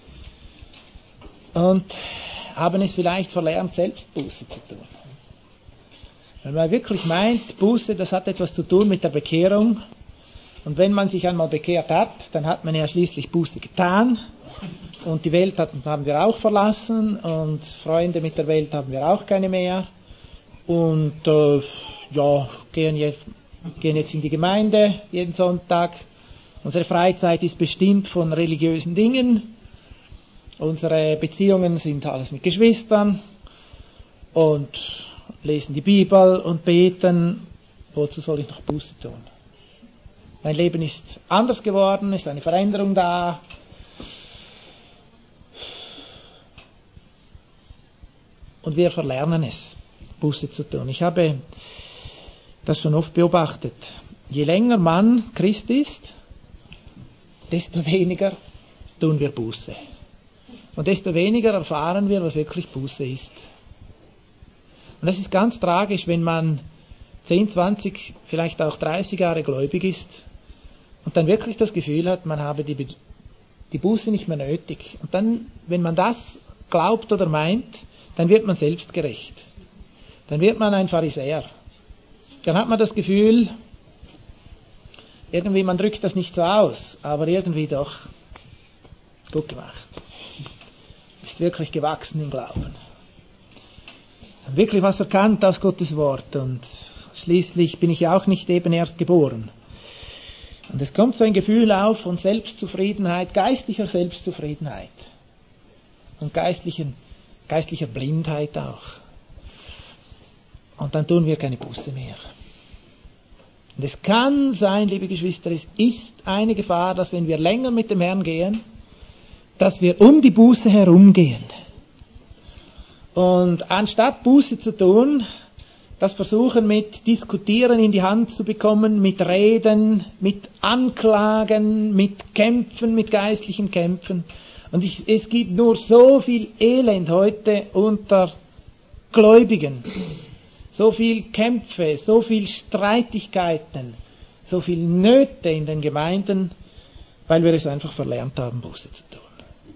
Und haben es vielleicht verlernt, selbst Buße zu tun. Wenn man wirklich meint, Buße, das hat etwas zu tun mit der Bekehrung. Und wenn man sich einmal bekehrt hat, dann hat man ja schließlich Buße getan. Und die Welt hat, haben wir auch verlassen. Und Freunde mit der Welt haben wir auch keine mehr. Und äh, ja, gehen jetzt, gehen jetzt in die Gemeinde jeden Sonntag. Unsere Freizeit ist bestimmt von religiösen Dingen. Unsere Beziehungen sind alles mit Geschwistern. Und lesen die Bibel und beten. Wozu soll ich noch Buße tun? Mein Leben ist anders geworden, ist eine Veränderung da. und wir verlernen es, Buße zu tun. Ich habe das schon oft beobachtet. Je länger man Christ ist, desto weniger tun wir Buße. Und desto weniger erfahren wir, was wirklich Buße ist. Und das ist ganz tragisch, wenn man zehn, zwanzig, vielleicht auch dreißig Jahre gläubig ist und dann wirklich das Gefühl hat, man habe die, die Buße nicht mehr nötig. Und dann, wenn man das glaubt oder meint, dann wird man selbstgerecht. Dann wird man ein Pharisäer. Dann hat man das Gefühl, irgendwie, man drückt das nicht so aus, aber irgendwie doch gut gemacht. Ist wirklich gewachsen im Glauben. Wirklich was erkannt aus Gottes Wort und schließlich bin ich ja auch nicht eben erst geboren. Und es kommt so ein Gefühl auf von Selbstzufriedenheit, geistlicher Selbstzufriedenheit und geistlichen, geistlicher Blindheit auch. Und dann tun wir keine Buße mehr. Und es kann sein, liebe Geschwister, es ist eine Gefahr, dass wenn wir länger mit dem Herrn gehen, dass wir um die Buße herumgehen. Und anstatt Buße zu tun, das versuchen mit Diskutieren in die Hand zu bekommen, mit Reden, mit Anklagen, mit Kämpfen, mit geistlichen Kämpfen. Und ich, es gibt nur so viel Elend heute unter Gläubigen. So viel Kämpfe, so viel Streitigkeiten, so viel Nöte in den Gemeinden, weil wir es einfach verlernt haben, Buße zu tun.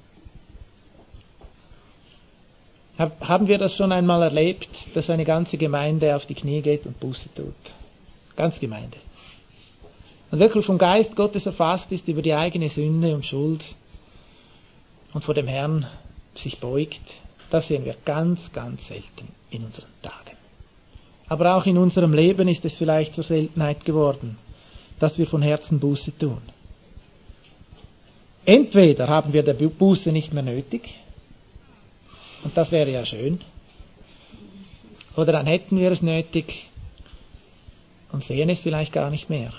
Haben wir das schon einmal erlebt, dass eine ganze Gemeinde auf die Knie geht und Buße tut? Ganz Gemeinde. Und wirklich vom Geist Gottes erfasst ist über die eigene Sünde und Schuld und vor dem Herrn sich beugt, das sehen wir ganz, ganz selten in unseren Tagen. Aber auch in unserem Leben ist es vielleicht zur Seltenheit geworden, dass wir von Herzen Buße tun. Entweder haben wir der Buße nicht mehr nötig, und das wäre ja schön, oder dann hätten wir es nötig und sehen es vielleicht gar nicht mehr.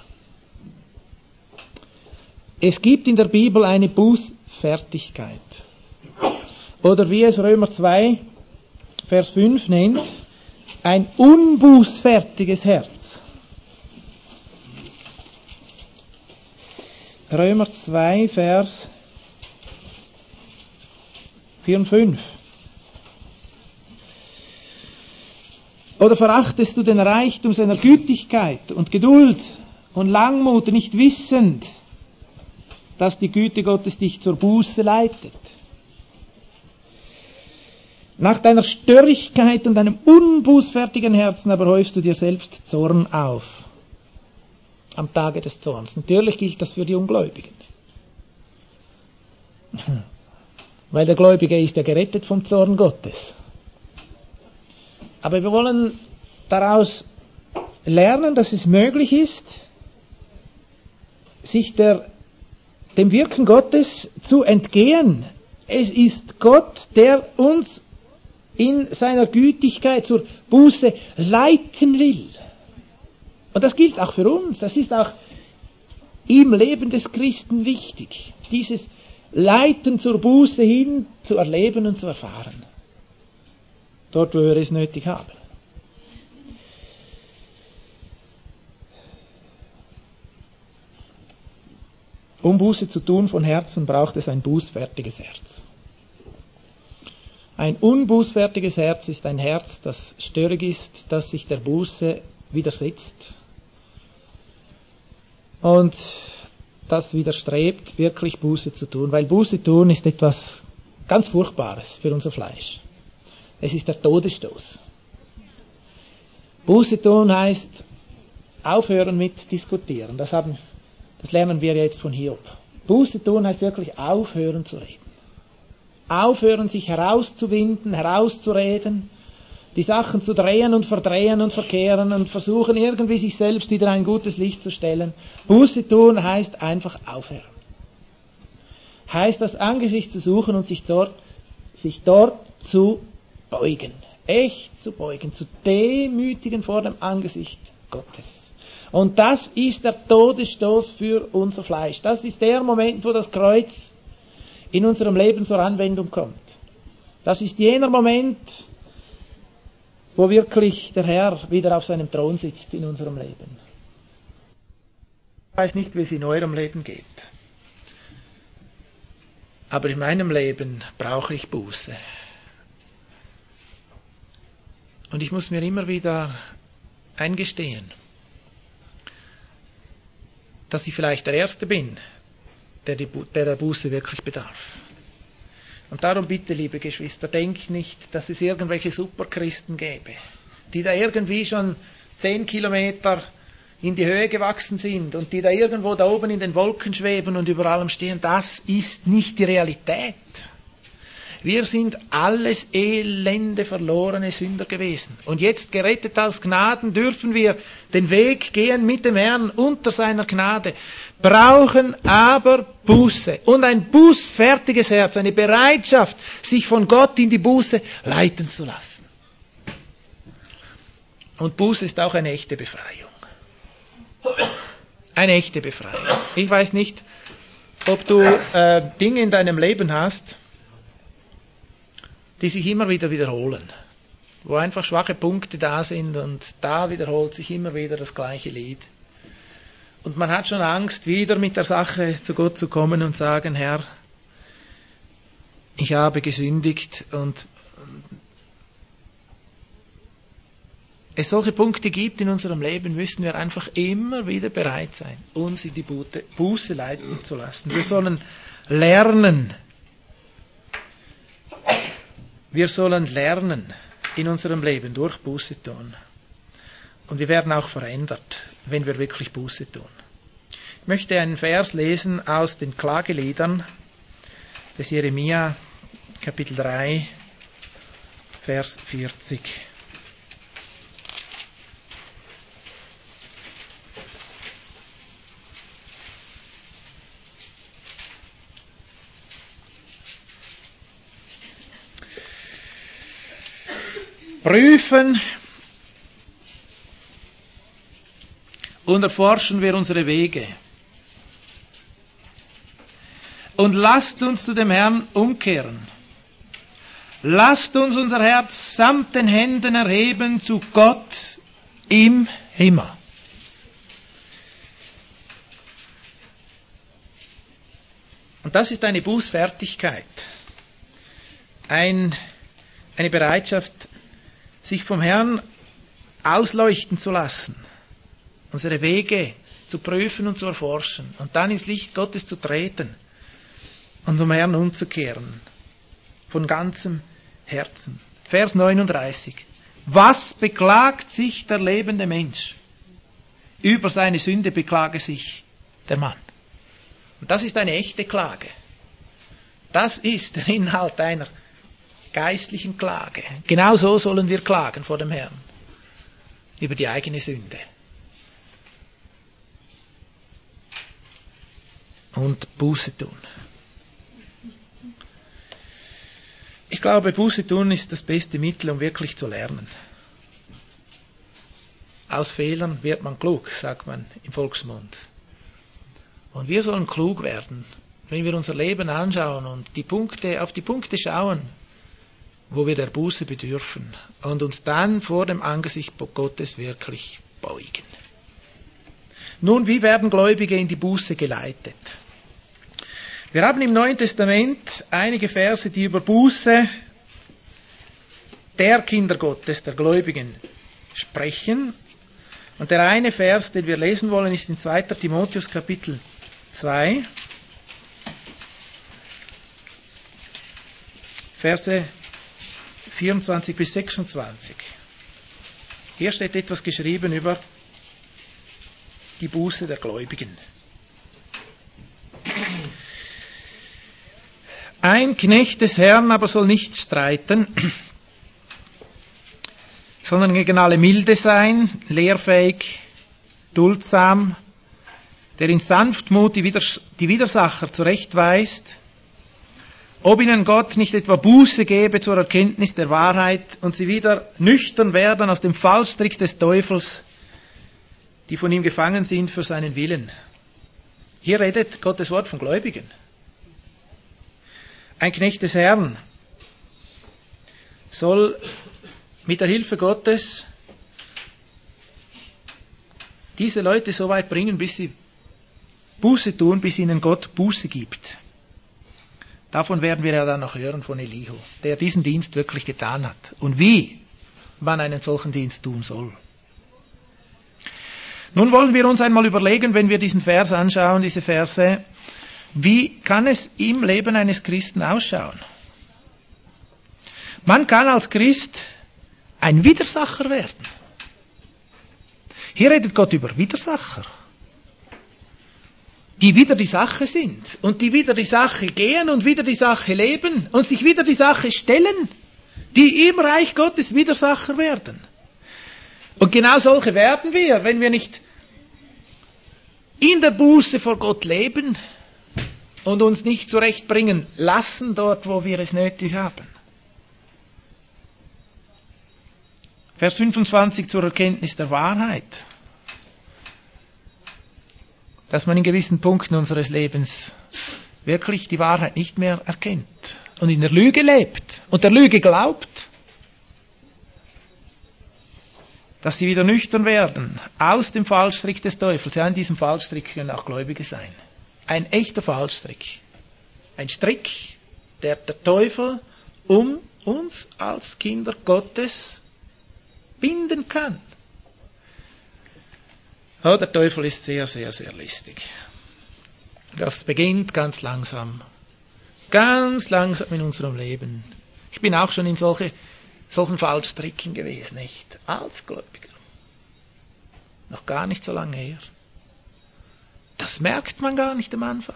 Es gibt in der Bibel eine Bußfertigkeit. Oder wie es Römer zwei, Vers fünf nennt, ein unbußfertiges Herz. Römer zwei, Vers vier und fünf. Oder verachtest du den Reichtum seiner Gütigkeit und Geduld und Langmut, nicht wissend, dass die Güte Gottes dich zur Buße leitet? Nach deiner Störrigkeit und deinem unbußfertigen Herzen aber häufst du dir selbst Zorn auf. Am Tage des Zorns. Natürlich gilt das für die Ungläubigen. Weil der Gläubige ist ja gerettet vom Zorn Gottes. Aber wir wollen daraus lernen, dass es möglich ist, sich der, dem Wirken Gottes zu entgehen. Es ist Gott, der uns in seiner Gütigkeit zur Buße leiten will. Und das gilt auch für uns. Das ist auch im Leben des Christen wichtig, dieses Leiten zur Buße hin zu erleben und zu erfahren. Dort, wo wir es nötig haben. Um Buße zu tun von Herzen, braucht es ein bußfertiges Herz. Ein unbußfertiges Herz ist ein Herz, das störig ist, das sich der Buße widersetzt und das widerstrebt, wirklich Buße zu tun. Weil Buße tun ist etwas ganz Furchtbares für unser Fleisch. Es ist der Todesstoß. Buße tun heißt aufhören mit diskutieren. Das, haben, das lernen wir jetzt von Hiob. Buße tun heißt wirklich aufhören zu reden. Aufhören, sich herauszuwinden, herauszureden, die Sachen zu drehen und verdrehen und verkehren und versuchen irgendwie sich selbst wieder ein gutes Licht zu stellen. Buße tun heißt einfach aufhören. Heißt das Angesicht zu suchen und sich dort, sich dort zu beugen. Echt zu beugen, zu demütigen vor dem Angesicht Gottes. Und das ist der Todesstoß für unser Fleisch. Das ist der Moment, wo das Kreuz in unserem Leben zur Anwendung kommt. Das ist jener Moment, wo wirklich der Herr wieder auf seinem Thron sitzt in unserem Leben. Ich weiß nicht, wie es in eurem Leben geht. Aber in meinem Leben brauche ich Buße. Und ich muss mir immer wieder eingestehen, dass ich vielleicht der Erste bin, der, die, der der Buße wirklich bedarf. Und darum bitte, liebe Geschwister, denkt nicht, dass es irgendwelche Superchristen gäbe, die da irgendwie schon zehn Kilometer in die Höhe gewachsen sind und die da irgendwo da oben in den Wolken schweben und über allem stehen. Das ist nicht die Realität. Wir sind alles elende, verlorene Sünder gewesen. Und jetzt, gerettet aus Gnaden, dürfen wir den Weg gehen mit dem Herrn unter seiner Gnade, brauchen aber Buße und ein bußfertiges Herz, eine Bereitschaft, sich von Gott in die Buße leiten zu lassen. Und Buße ist auch eine echte Befreiung. Eine echte Befreiung. Ich weiß nicht, ob du äh, Dinge in deinem Leben hast, die sich immer wieder wiederholen, wo einfach schwache Punkte da sind und da wiederholt sich immer wieder das gleiche Lied. Und man hat schon Angst, wieder mit der Sache zu Gott zu kommen und sagen, Herr, ich habe gesündigt und es solche Punkte gibt in unserem Leben, müssen wir einfach immer wieder bereit sein, uns in die Buße leiten zu lassen. Wir sollen lernen, wir sollen lernen in unserem Leben durch Buße tun. Und wir werden auch verändert, wenn wir wirklich Buße tun. Ich möchte einen Vers lesen aus den Klageliedern des Jeremia, Kapitel drei, Vers vierzig. Prüfen und erforschen wir unsere Wege. Und lasst uns zu dem Herrn umkehren. Lasst uns unser Herz samt den Händen erheben zu Gott im Himmel. Und das ist eine Bußfertigkeit, ein, eine Bereitschaft, sich vom Herrn ausleuchten zu lassen, unsere Wege zu prüfen und zu erforschen und dann ins Licht Gottes zu treten und zum Herrn umzukehren, von ganzem Herzen. Vers neununddreißig. Was beklagt sich der lebende Mensch? Über seine Sünde beklage sich der Mann. Und das ist eine echte Klage. Das ist der Inhalt einer geistlichen Klage. Genau so sollen wir klagen vor dem Herrn. Über die eigene Sünde. Und Buße tun. Ich glaube, Buße tun ist das beste Mittel, um wirklich zu lernen. Aus Fehlern wird man klug, sagt man im Volksmund. Und wir sollen klug werden, wenn wir unser Leben anschauen und die Punkte, auf die Punkte schauen, wo wir der Buße bedürfen und uns dann vor dem Angesicht Gottes wirklich beugen. Nun, wie werden Gläubige in die Buße geleitet? Wir haben im Neuen Testament einige Verse, die über Buße der Kinder Gottes, der Gläubigen, sprechen. Und der eine Vers, den wir lesen wollen, ist in zweiter Timotheus Kapitel zwei, Verse vierundzwanzig bis sechsundzwanzig. Hier steht etwas geschrieben über die Buße der Gläubigen. Ein Knecht des Herrn aber soll nicht streiten, sondern gegen alle milde sein, lehrfähig, duldsam, der in Sanftmut die, Widers- die Widersacher zurechtweist, ob ihnen Gott nicht etwa Buße gebe zur Erkenntnis der Wahrheit und sie wieder nüchtern werden aus dem Fallstrick des Teufels, die von ihm gefangen sind für seinen Willen. Hier redet Gottes Wort von Gläubigen. Ein Knecht des Herrn soll mit der Hilfe Gottes diese Leute so weit bringen, bis sie Buße tun, bis ihnen Gott Buße gibt. Davon werden wir ja dann noch hören von Elihu, der diesen Dienst wirklich getan hat. Und wie man einen solchen Dienst tun soll. Nun wollen wir uns einmal überlegen, wenn wir diesen Vers anschauen, diese Verse, wie kann es im Leben eines Christen ausschauen? Man kann als Christ ein Widersacher werden. Hier redet Gott über Widersacher, die wieder die Sache sind und die wieder die Sache gehen und wieder die Sache leben und sich wieder die Sache stellen, die im Reich Gottes Widersacher werden. Und genau solche werden wir, wenn wir nicht in der Buße vor Gott leben und uns nicht zurechtbringen lassen dort, wo wir es nötig haben. Vers fünfundzwanzig zur Erkenntnis der Wahrheit. Dass man in gewissen Punkten unseres Lebens wirklich die Wahrheit nicht mehr erkennt und in der Lüge lebt und der Lüge glaubt, dass sie wieder nüchtern werden aus dem Fallstrick des Teufels. Ja, in diesem Fallstrick können auch Gläubige sein. Ein echter Fallstrick. Ein Strick, der der Teufel um uns als Kinder Gottes binden kann. Oh, der Teufel ist sehr, sehr, sehr listig. Das beginnt ganz langsam. Ganz langsam in unserem Leben. Ich bin auch schon in solche, solchen Fallstricken gewesen, nicht? Als Gläubiger. Noch gar nicht so lange her. Das merkt man gar nicht am Anfang.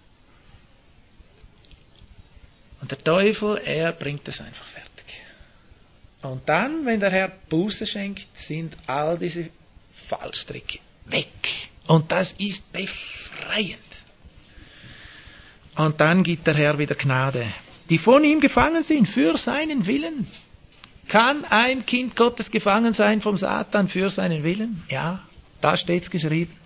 Und der Teufel, er bringt es einfach fertig. Und dann, wenn der Herr Buße schenkt, sind all diese Fallstricke weg. Und das ist befreiend. Und dann gibt der Herr wieder Gnade. Die von ihm gefangen sind, für seinen Willen. Kann ein Kind Gottes gefangen sein vom Satan für seinen Willen? Ja, da steht's geschrieben.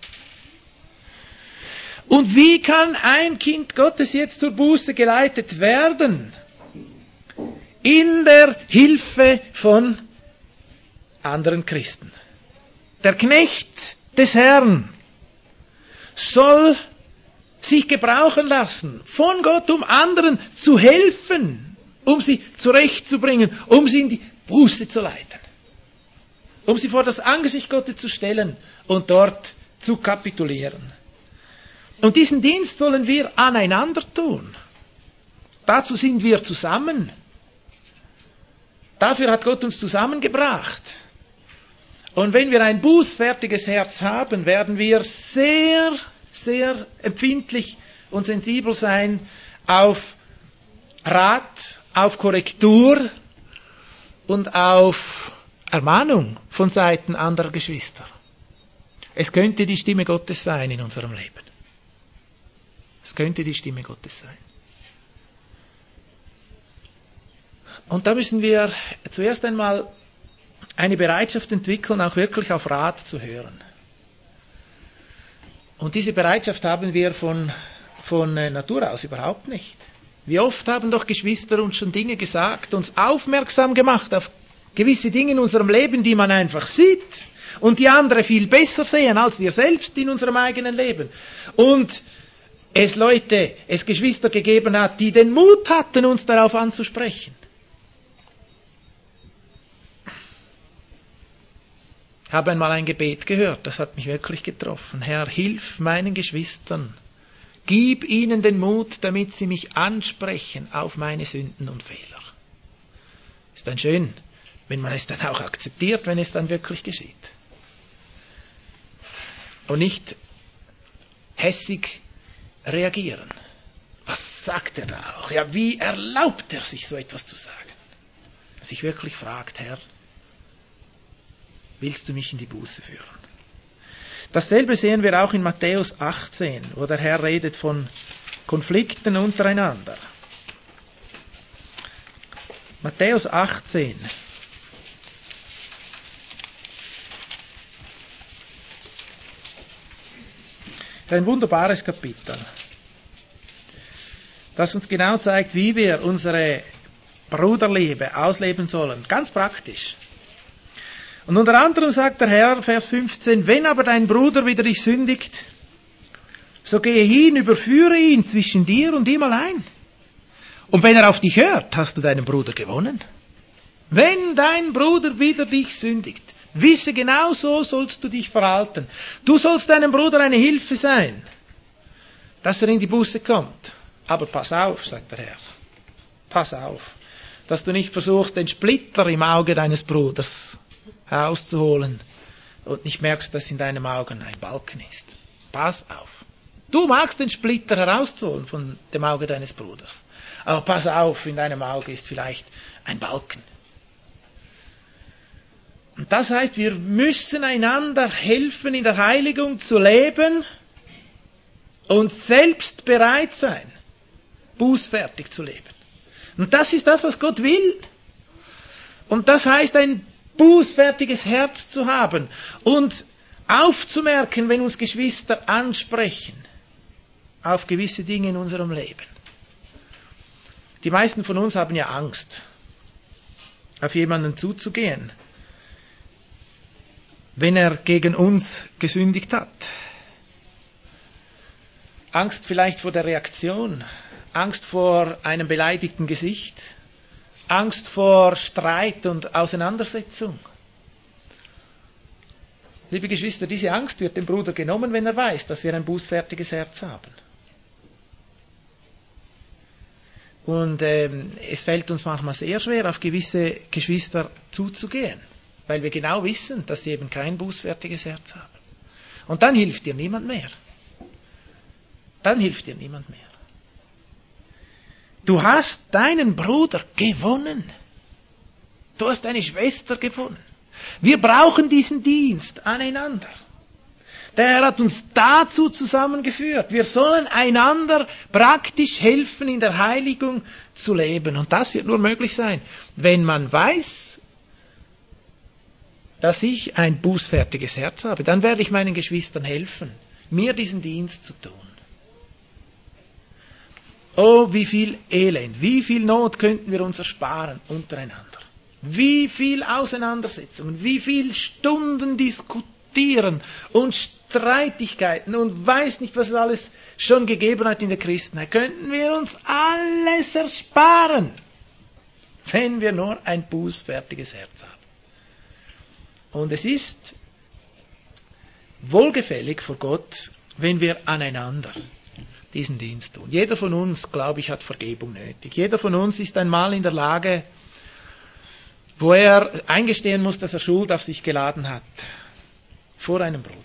Und wie kann ein Kind Gottes jetzt zur Buße geleitet werden? In der Hilfe von anderen Christen. Der Knecht des Herrn soll sich gebrauchen lassen von Gott, um anderen zu helfen, um sie zurechtzubringen, um sie in die Buße zu leiten, um sie vor das Angesicht Gottes zu stellen und dort zu kapitulieren. Und diesen Dienst sollen wir aneinander tun. Dazu sind wir zusammen. Dafür hat Gott uns zusammengebracht. Und wenn wir ein bußfertiges Herz haben, werden wir sehr, sehr empfindlich und sensibel sein auf Rat, auf Korrektur und auf Ermahnung von Seiten anderer Geschwister. Es könnte die Stimme Gottes sein in unserem Leben. Es könnte die Stimme Gottes sein. Und da müssen wir zuerst einmal eine Bereitschaft entwickeln, auch wirklich auf Rat zu hören. Und diese Bereitschaft haben wir von, von Natur aus überhaupt nicht. Wie oft haben doch Geschwister uns schon Dinge gesagt, uns aufmerksam gemacht auf gewisse Dinge in unserem Leben, die man einfach sieht und die andere viel besser sehen als wir selbst in unserem eigenen Leben. Und es Leute, es Geschwister gegeben hat, die den Mut hatten, uns darauf anzusprechen. Ich habe einmal ein Gebet gehört, das hat mich wirklich getroffen. Herr, hilf meinen Geschwistern, gib ihnen den Mut, damit sie mich ansprechen auf meine Sünden und Fehler. Ist dann schön, wenn man es dann auch akzeptiert, wenn es dann wirklich geschieht. Und nicht hässig reagieren. Was sagt er da auch? Ja, wie erlaubt er sich so etwas zu sagen? Sich wirklich fragt, Herr, willst du mich in die Buße führen? Dasselbe sehen wir auch in Matthäus achtzehn, wo der Herr redet von Konflikten untereinander. Matthäus achtzehn. Ein wunderbares Kapitel, das uns genau zeigt, wie wir unsere Bruderliebe ausleben sollen. Ganz praktisch. Und unter anderem sagt der Herr, Vers fünfzehn, wenn aber dein Bruder wider dich sündigt, so gehe hin, überführe ihn zwischen dir und ihm allein. Und wenn er auf dich hört, hast du deinen Bruder gewonnen. Wenn dein Bruder wider dich sündigt, wisse, genau so sollst du dich verhalten. Du sollst deinem Bruder eine Hilfe sein, dass er in die Buße kommt. Aber pass auf, sagt der Herr. Pass auf, dass du nicht versuchst, den Splitter im Auge deines Bruders herauszuholen und nicht merkst, dass in deinem Augen ein Balken ist. Pass auf. Du magst den Splitter herauszuholen von dem Auge deines Bruders. Aber pass auf, in deinem Auge ist vielleicht ein Balken. Und das heißt, wir müssen einander helfen, in der Heiligung zu leben und selbst bereit sein, bußfertig zu leben. Und das ist das, was Gott will. Und das heißt, ein bußfertiges Herz zu haben und aufzumerken, wenn uns Geschwister ansprechen auf gewisse Dinge in unserem Leben. Die meisten von uns haben ja Angst, auf jemanden zuzugehen, wenn er gegen uns gesündigt hat. Angst vielleicht vor der Reaktion, Angst vor einem beleidigten Gesicht, Angst vor Streit und Auseinandersetzung. Liebe Geschwister, diese Angst wird dem Bruder genommen, wenn er weiß, dass wir ein bußfertiges Herz haben. Und ähm, es fällt uns manchmal sehr schwer, auf gewisse Geschwister zuzugehen, weil wir genau wissen, dass sie eben kein bußfertiges Herz haben. Und dann hilft dir niemand mehr. Dann hilft dir niemand mehr. Du hast deinen Bruder gewonnen. Du hast deine Schwester gewonnen. Wir brauchen diesen Dienst aneinander. Der Herr hat uns dazu zusammengeführt. Wir sollen einander praktisch helfen, in der Heiligung zu leben. Und das wird nur möglich sein, wenn man weiß, dass ich ein bußfertiges Herz habe. Dann werde ich meinen Geschwistern helfen, mir diesen Dienst zu tun. Oh, wie viel Elend, wie viel Not könnten wir uns ersparen untereinander. Wie viel Auseinandersetzungen, wie viel Stunden diskutieren und Streitigkeiten und weiß nicht, was es alles schon gegeben hat in der Christenheit. Könnten wir uns alles ersparen, wenn wir nur ein bußfertiges Herz haben. Und es ist wohlgefällig vor Gott, wenn wir aneinander diesen Dienst tun. Jeder von uns, glaube ich, hat Vergebung nötig. Jeder von uns ist einmal in der Lage, wo er eingestehen muss, dass er Schuld auf sich geladen hat, vor einem Bruder.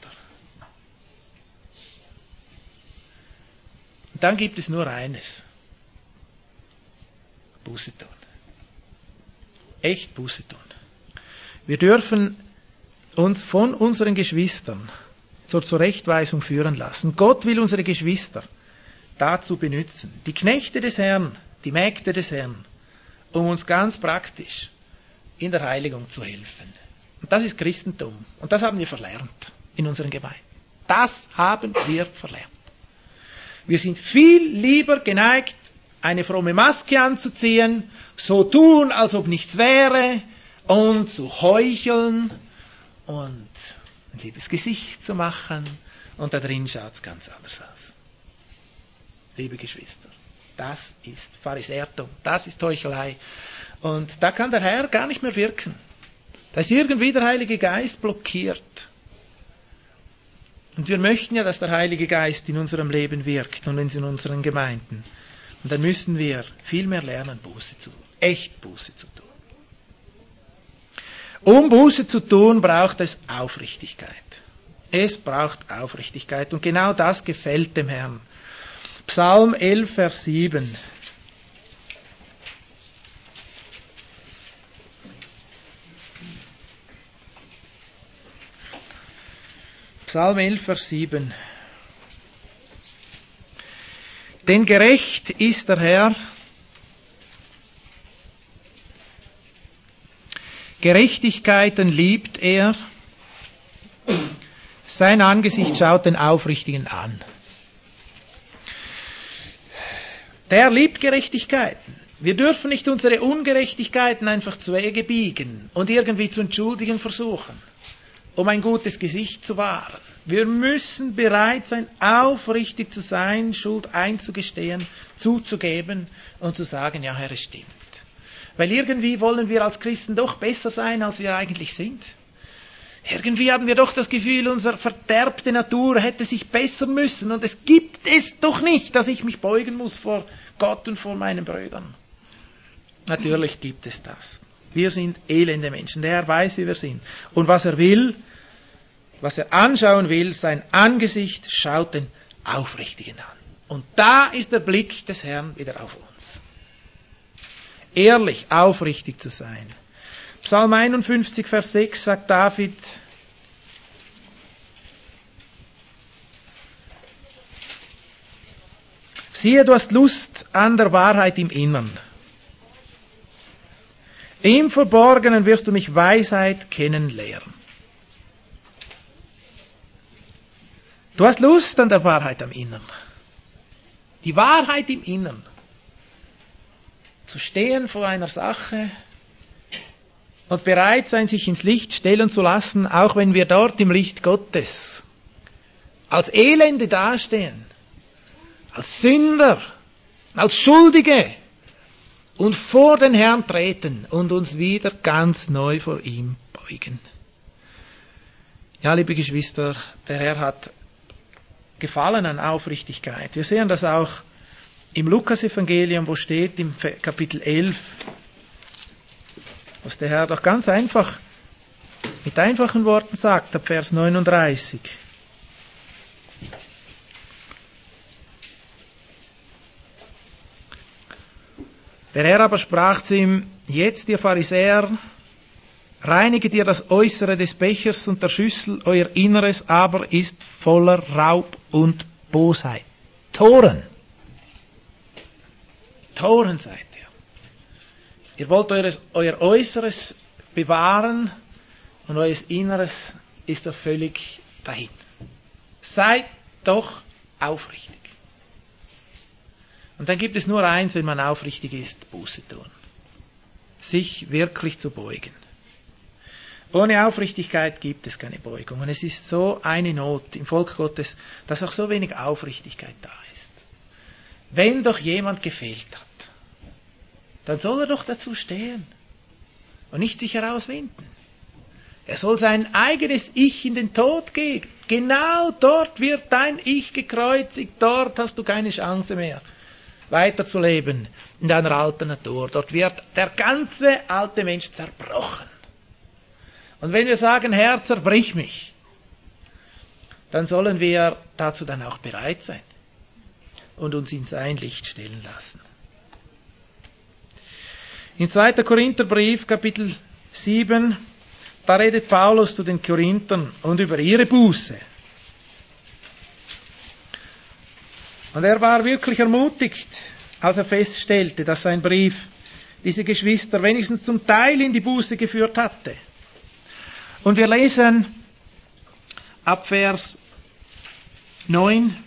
Und dann gibt es nur eines: Buße tun. Echt Buße tun. Wir dürfen uns von unseren Geschwistern zur Zurechtweisung führen lassen. Gott will unsere Geschwister dazu benutzen, die Knechte des Herrn, die Mägde des Herrn, um uns ganz praktisch in der Heiligung zu helfen. Und das ist Christentum. Und das haben wir verlernt in unseren Gemeinden. Das haben wir verlernt. Wir sind viel lieber geneigt, eine fromme Maske anzuziehen, so tun, als ob nichts wäre, und zu heucheln und ein liebes Gesicht zu machen. Und da drin schaut es ganz anders aus. Liebe Geschwister, das ist Pharisäertum, das ist Heuchelei. Und da kann der Herr gar nicht mehr wirken. Da ist irgendwie der Heilige Geist blockiert. Und wir möchten ja, dass der Heilige Geist in unserem Leben wirkt und in unseren Gemeinden. Und dann müssen wir viel mehr lernen, Buße zu tun, echt Buße zu tun. Um Buße zu tun, braucht es Aufrichtigkeit. Es braucht Aufrichtigkeit. Und genau das gefällt dem Herrn. Psalm elf, Vers sieben. Psalm elf, Vers sieben. Denn gerecht ist der Herr, Gerechtigkeiten liebt er, sein Angesicht schaut den Aufrichtigen an. Der liebt Gerechtigkeiten. Wir dürfen nicht unsere Ungerechtigkeiten einfach zu Wege biegen und irgendwie zu entschuldigen versuchen, um ein gutes Gesicht zu wahren. Wir müssen bereit sein, aufrichtig zu sein, Schuld einzugestehen, zuzugeben und zu sagen, ja Herr, es stimmt. Weil irgendwie wollen wir als Christen doch besser sein, als wir eigentlich sind. Irgendwie haben wir doch das Gefühl, unsere verderbte Natur hätte sich bessern müssen und es gibt es doch nicht, dass ich mich beugen muss vor Gott und vor meinen Brüdern. Natürlich gibt es das. Wir sind elende Menschen. Der Herr weiß, wie wir sind. Und was er will, was er anschauen will, sein Angesicht schaut den Aufrichtigen an. Und da ist der Blick des Herrn wieder auf uns. Ehrlich, aufrichtig zu sein. Psalm einundfünfzig, Vers sechs sagt David, siehe, du hast Lust an der Wahrheit im Innern. Im Verborgenen wirst du mich Weisheit kennenlernen. Du hast Lust an der Wahrheit am Innern. Die Wahrheit im Innern. Zu stehen vor einer Sache und bereit sein, sich ins Licht stellen zu lassen, auch wenn wir dort im Licht Gottes als Elende dastehen, als Sünder, als Schuldige und vor den Herrn treten und uns wieder ganz neu vor ihm beugen. Ja, liebe Geschwister, der Herr hat Gefallen an Aufrichtigkeit. Wir sehen das auch im Lukas-Evangelium, wo steht im Kapitel elf, was der Herr doch ganz einfach, mit einfachen Worten sagt, ab Vers neununddreißig. Der Herr aber sprach zu ihm, jetzt ihr Pharisäer, reiniget ihr das Äußere des Bechers und der Schüssel, euer Inneres aber ist voller Raub und Bosheit. Toren. Toren seid ihr. Ihr wollt eures, euer Äußeres bewahren und euer Inneres ist doch völlig dahin. Seid doch aufrichtig. Und dann gibt es nur eins, wenn man aufrichtig ist, Buße tun. Sich wirklich zu beugen. Ohne Aufrichtigkeit gibt es keine Beugung. Und es ist so eine Not im Volk Gottes, dass auch so wenig Aufrichtigkeit da ist. Wenn doch jemand gefehlt hat, dann soll er doch dazu stehen und nicht sich herauswinden. Er soll sein eigenes Ich in den Tod geben. Genau dort wird dein Ich gekreuzigt, dort hast du keine Chance mehr, weiterzuleben in deiner alten Natur. Dort wird der ganze alte Mensch zerbrochen. Und wenn wir sagen, Herr, zerbrich mich, dann sollen wir dazu dann auch bereit sein und uns in sein Licht stellen lassen. In zweiter Korintherbrief, Kapitel sieben, da redet Paulus zu den Korinthern und über ihre Buße. Und er war wirklich ermutigt, als er feststellte, dass sein Brief diese Geschwister wenigstens zum Teil in die Buße geführt hatte. Und wir lesen ab Vers neun.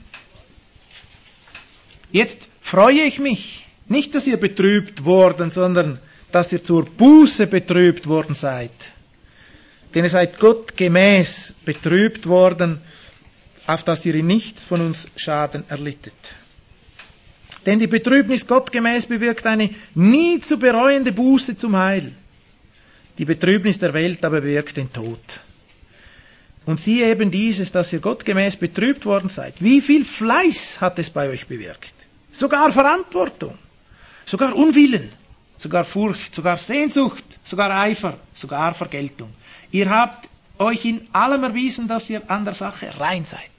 Jetzt freue ich mich, nicht, dass ihr betrübt worden, sondern dass ihr zur Buße betrübt worden seid. Denn ihr seid Gott gemäß betrübt worden, auf dass ihr in nichts von uns Schaden erlittet. Denn die Betrübnis gottgemäß bewirkt eine nie zu bereuende Buße zum Heil. Die Betrübnis der Welt aber bewirkt den Tod. Und siehe eben dieses, dass ihr gottgemäß betrübt worden seid. Wie viel Fleiß hat es bei euch bewirkt? Sogar Verantwortung, sogar Unwillen, sogar Furcht, sogar Sehnsucht, sogar Eifer, sogar Vergeltung. Ihr habt euch in allem erwiesen, dass ihr an der Sache rein seid.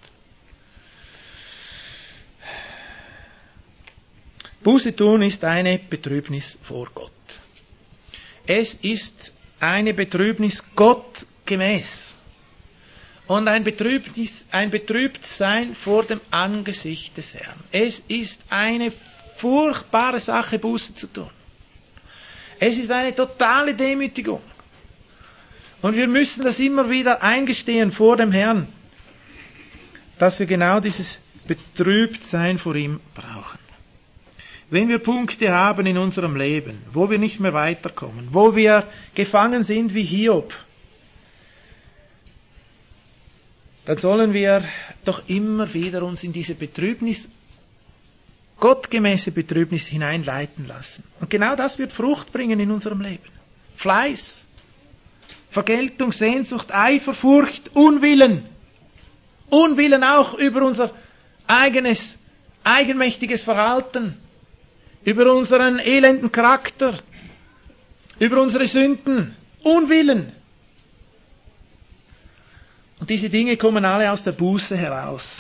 Buße tun ist eine Betrübnis vor Gott. Es ist eine Betrübnis Gott gemäß. Und ein Betrübnis, ein Betrübtsein vor dem Angesicht des Herrn. Es ist eine furchtbare Sache, Buße zu tun. Es ist eine totale Demütigung. Und wir müssen das immer wieder eingestehen vor dem Herrn, dass wir genau dieses Betrübtsein vor ihm brauchen. wenn wir Punkte haben in unserem Leben, wo wir nicht mehr weiterkommen, wo wir gefangen sind wie Hiob, dann sollen wir doch immer wieder uns in diese Betrübnis, gottgemäße Betrübnis hineinleiten lassen. Und genau das wird Frucht bringen in unserem Leben. Fleiß, Vergeltung, Sehnsucht, Eifer, Furcht, Unwillen. Unwillen auch über unser eigenes, eigenmächtiges Verhalten, über unseren elenden Charakter, über unsere Sünden. Unwillen. Und diese Dinge kommen alle aus der Buße heraus.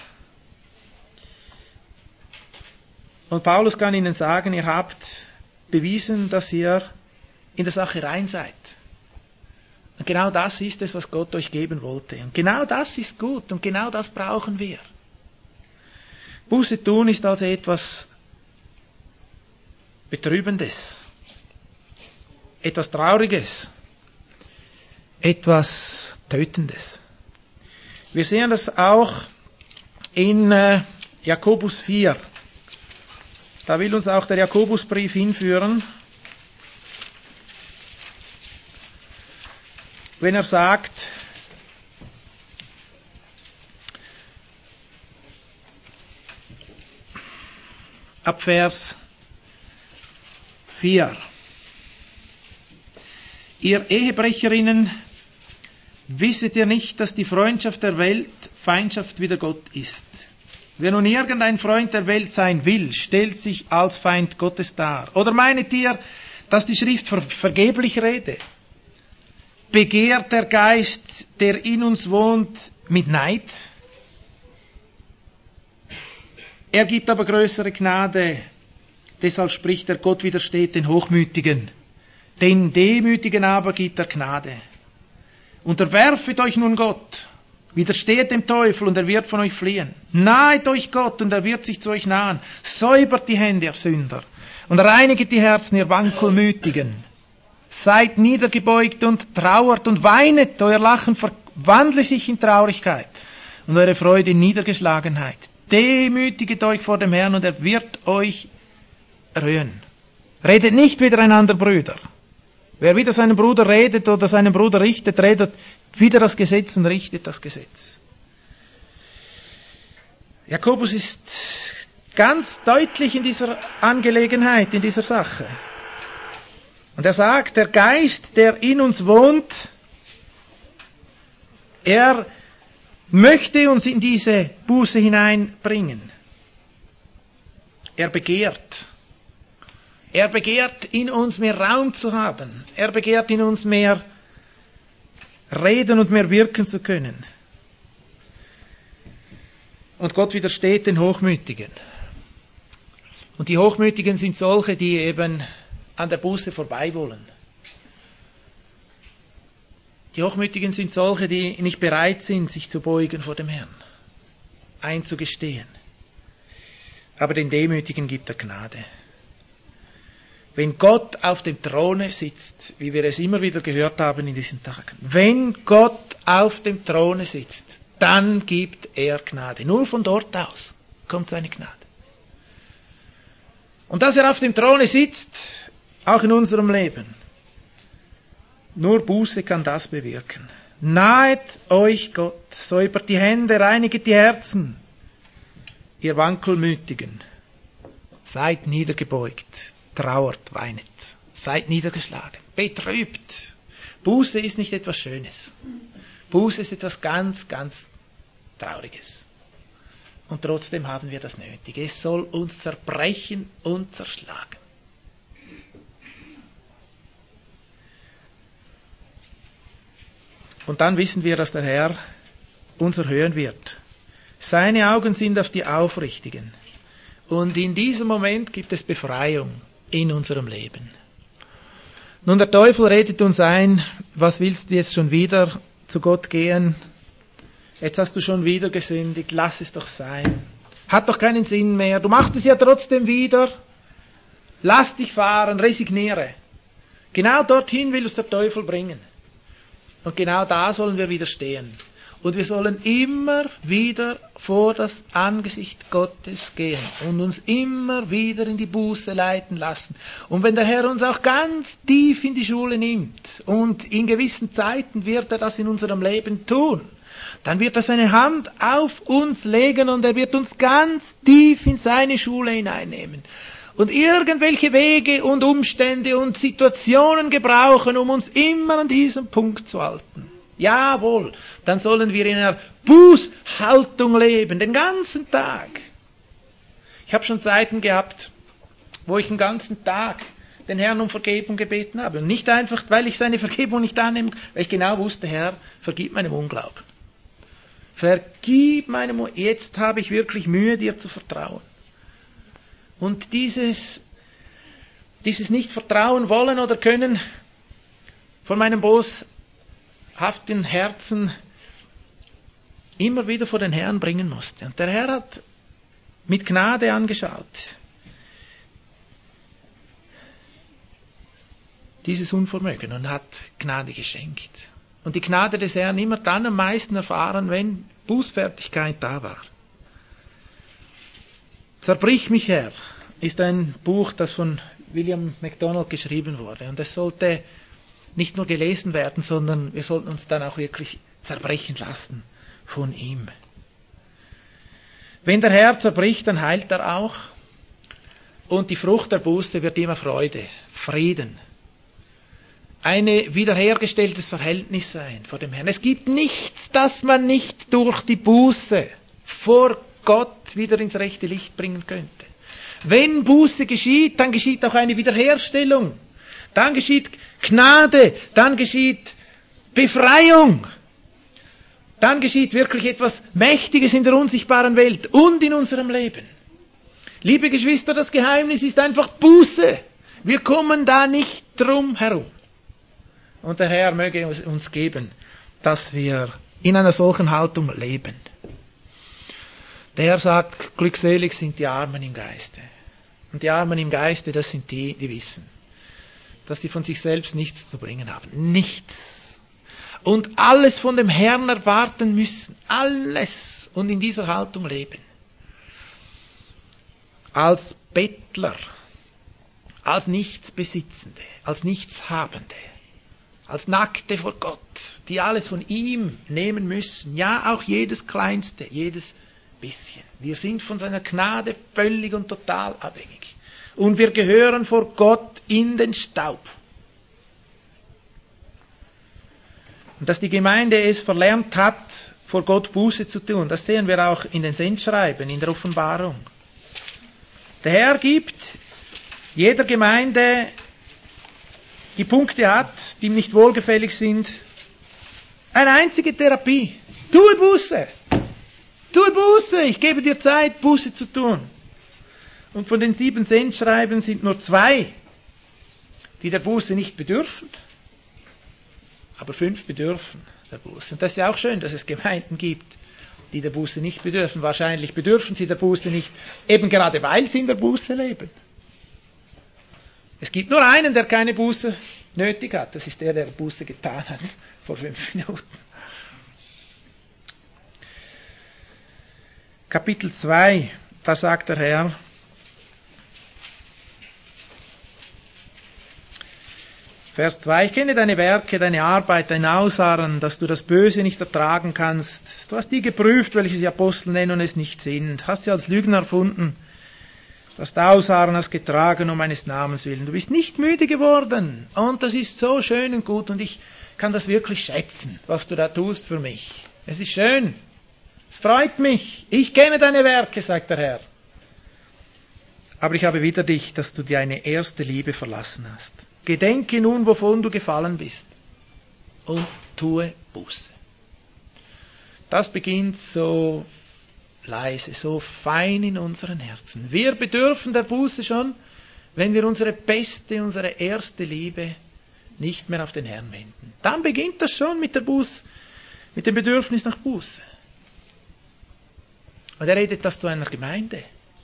Und Paulus kann ihnen sagen, ihr habt bewiesen, dass ihr in der Sache rein seid. Und genau das ist es, was Gott euch geben wollte. Und genau das ist gut und genau das brauchen wir. Buße tun ist also etwas Betrübendes, etwas Trauriges, etwas Tötendes. Wir sehen das auch in äh, Jakobus vier. Da will uns auch der Jakobusbrief hinführen. Wenn er sagt, ab Vers vier. Ihr Ehebrecherinnen, wisset ihr nicht, dass die Freundschaft der Welt Feindschaft wider Gott ist? Wer nun irgendein Freund der Welt sein will, stellt sich als Feind Gottes dar. Oder meinet ihr, dass die Schrift ver- vergeblich rede? Begehrt der Geist, der in uns wohnt, mit Neid? Er gibt aber größere Gnade, deshalb spricht er, Gott widersteht den Hochmütigen, den Demütigen aber gibt er Gnade. Unterwerfet euch nun Gott, widersteht dem Teufel und er wird von euch fliehen. Nahet euch Gott und er wird sich zu euch nahen. Säubert die Hände, ihr Sünder, und reiniget die Herzen, ihr Wankelmütigen. Seid niedergebeugt und trauert und weinet, euer Lachen verwandle sich in Traurigkeit und eure Freude in Niedergeschlagenheit. Demütiget euch vor dem Herrn und er wird euch erhöhen. Redet nicht wider einander, Brüder. Wer wider seinen Bruder redet oder seinen Bruder richtet, redet wider das Gesetz und richtet das Gesetz. Jakobus ist ganz deutlich in dieser Angelegenheit, in dieser Sache. Und er sagt, der Geist, der in uns wohnt, er möchte uns in diese Buße hineinbringen. Er begehrt. Er begehrt, in uns mehr Raum zu haben. Er begehrt, in uns mehr reden und mehr wirken zu können. Und Gott widersteht den Hochmütigen. Und die Hochmütigen sind solche, die eben an der Buße vorbei wollen. Die Hochmütigen sind solche, die nicht bereit sind, sich zu beugen vor dem Herrn, einzugestehen. Aber den Demütigen gibt er Gnade. Wenn Gott auf dem Throne sitzt, wie wir es immer wieder gehört haben in diesen Tagen, wenn Gott auf dem Throne sitzt, dann gibt er Gnade. Nur von dort aus kommt seine Gnade. Und dass er auf dem Throne sitzt, auch in unserem Leben, nur Buße kann das bewirken. Nahet euch Gott, säubert die Hände, reiniget die Herzen, ihr Wankelmütigen, seid niedergebeugt, trauert, weinet, seid niedergeschlagen, betrübt. Buße ist nicht etwas Schönes. Buße ist etwas ganz, ganz Trauriges. Und trotzdem haben wir das nötig. Es soll uns zerbrechen und zerschlagen. Und dann wissen wir, dass der Herr uns erhöhen wird. Seine Augen sind auf die Aufrichtigen. Und in diesem Moment gibt es Befreiung in unserem Leben. Nun, der Teufel redet uns ein, was willst du jetzt schon wieder zu Gott gehen? Jetzt hast du schon wieder gesündigt, lass es doch sein. Hat doch keinen Sinn mehr, du machst es ja trotzdem wieder. Lass dich fahren, resigniere. Genau dorthin will uns der Teufel bringen. Und genau da sollen wir widerstehen. Und wir sollen immer wieder vor das Angesicht Gottes gehen und uns immer wieder in die Buße leiten lassen. Und wenn der Herr uns auch ganz tief in die Schule nimmt, und in gewissen Zeiten wird er das in unserem Leben tun, dann wird er seine Hand auf uns legen und er wird uns ganz tief in seine Schule hineinnehmen. Und irgendwelche Wege und Umstände und Situationen gebrauchen, um uns immer an diesem Punkt zu halten. Jawohl, dann sollen wir in einer Bußhaltung leben, den ganzen Tag. Ich habe schon Zeiten gehabt, wo ich den ganzen Tag den Herrn um Vergebung gebeten habe. Und nicht einfach, weil ich seine Vergebung nicht annehme, weil ich genau wusste, Herr, vergib meinem Unglauben. Vergib meinem Unglauben. Jetzt habe ich wirklich Mühe, dir zu vertrauen. Und dieses, dieses nicht vertrauen wollen oder können von meinem boshaften Herzen immer wieder vor den Herrn bringen musste. Und der Herr hat mit Gnade angeschaut. Dieses Unvermögen und hat Gnade geschenkt. Und die Gnade des Herrn immer dann am meisten erfahren, wenn Bußfertigkeit da war. Zerbrich mich, Herr, ist ein Buch, das von William MacDonald geschrieben wurde. Und es sollte nicht nur gelesen werden, sondern wir sollten uns dann auch wirklich zerbrechen lassen von ihm. Wenn der Herr zerbricht, dann heilt er auch. Und die Frucht der Buße wird immer Freude, Frieden. Ein wiederhergestelltes Verhältnis sein vor dem Herrn. Es gibt nichts, das man nicht durch die Buße vor Gott wieder ins rechte Licht bringen könnte. Wenn Buße geschieht, dann geschieht auch eine Wiederherstellung. Dann geschieht Gnade, dann geschieht Befreiung. Dann geschieht wirklich etwas Mächtiges in der unsichtbaren Welt und in unserem Leben. Liebe Geschwister, das Geheimnis ist einfach Buße. Wir kommen da nicht drum herum. Und der Herr möge uns geben, dass wir in einer solchen Haltung leben. Der Herr sagt, glückselig sind die Armen im Geiste. Und die Armen im Geiste, das sind die, die wissen, dass sie von sich selbst nichts zu bringen haben. Nichts. Und alles von dem Herrn erwarten müssen. Alles. Und in dieser Haltung leben. Als Bettler, als Nichtsbesitzende, als Nichtshabende, als Nackte vor Gott, die alles von ihm nehmen müssen. Ja, auch jedes Kleinste, jedes bisschen. Wir sind von seiner Gnade völlig und total abhängig. Und wir gehören vor Gott in den Staub. Und dass die Gemeinde es verlernt hat, vor Gott Buße zu tun, das sehen wir auch in den Sendschreiben, in der Offenbarung. Der Herr gibt jeder Gemeinde, die Punkte hat, die ihm nicht wohlgefällig sind, eine einzige Therapie. Tue Buße! Tue Buße! Ich gebe dir Zeit, Buße zu tun. Und von den sieben Sendschreiben sind nur zwei, die der Buße nicht bedürfen, aber fünf bedürfen der Buße. Und das ist ja auch schön, dass es Gemeinden gibt, die der Buße nicht bedürfen. Wahrscheinlich bedürfen sie der Buße nicht, eben gerade weil sie in der Buße leben. Es gibt nur einen, der keine Buße nötig hat. Das ist der, der Buße getan hat vor fünf Minuten. Kapitel zwei, da sagt der Herr, Vers zwei, ich kenne deine Werke, deine Arbeit, dein Ausharren, dass du das Böse nicht ertragen kannst. Du hast die geprüft, welche sie Apostel nennen und es nicht sind. Hast sie als Lügner erfunden. Du hast Ausharren hast getragen um meines Namens willen. Du bist nicht müde geworden. Und das ist so schön und gut. Und ich kann das wirklich schätzen, was du da tust für mich. Es ist schön. Es freut mich. Ich kenne deine Werke, sagt der Herr. Aber ich habe wider dich, dass du deine erste Liebe verlassen hast. Gedenke nun, wovon du gefallen bist, und tue Buße. Das beginnt so leise, so fein in unseren Herzen. Wir bedürfen der Buße schon, wenn wir unsere beste, unsere erste Liebe nicht mehr auf den Herrn wenden. Dann beginnt das schon mit der Buße, mit dem Bedürfnis nach Buße. Und er redet das zu einer Gemeinde.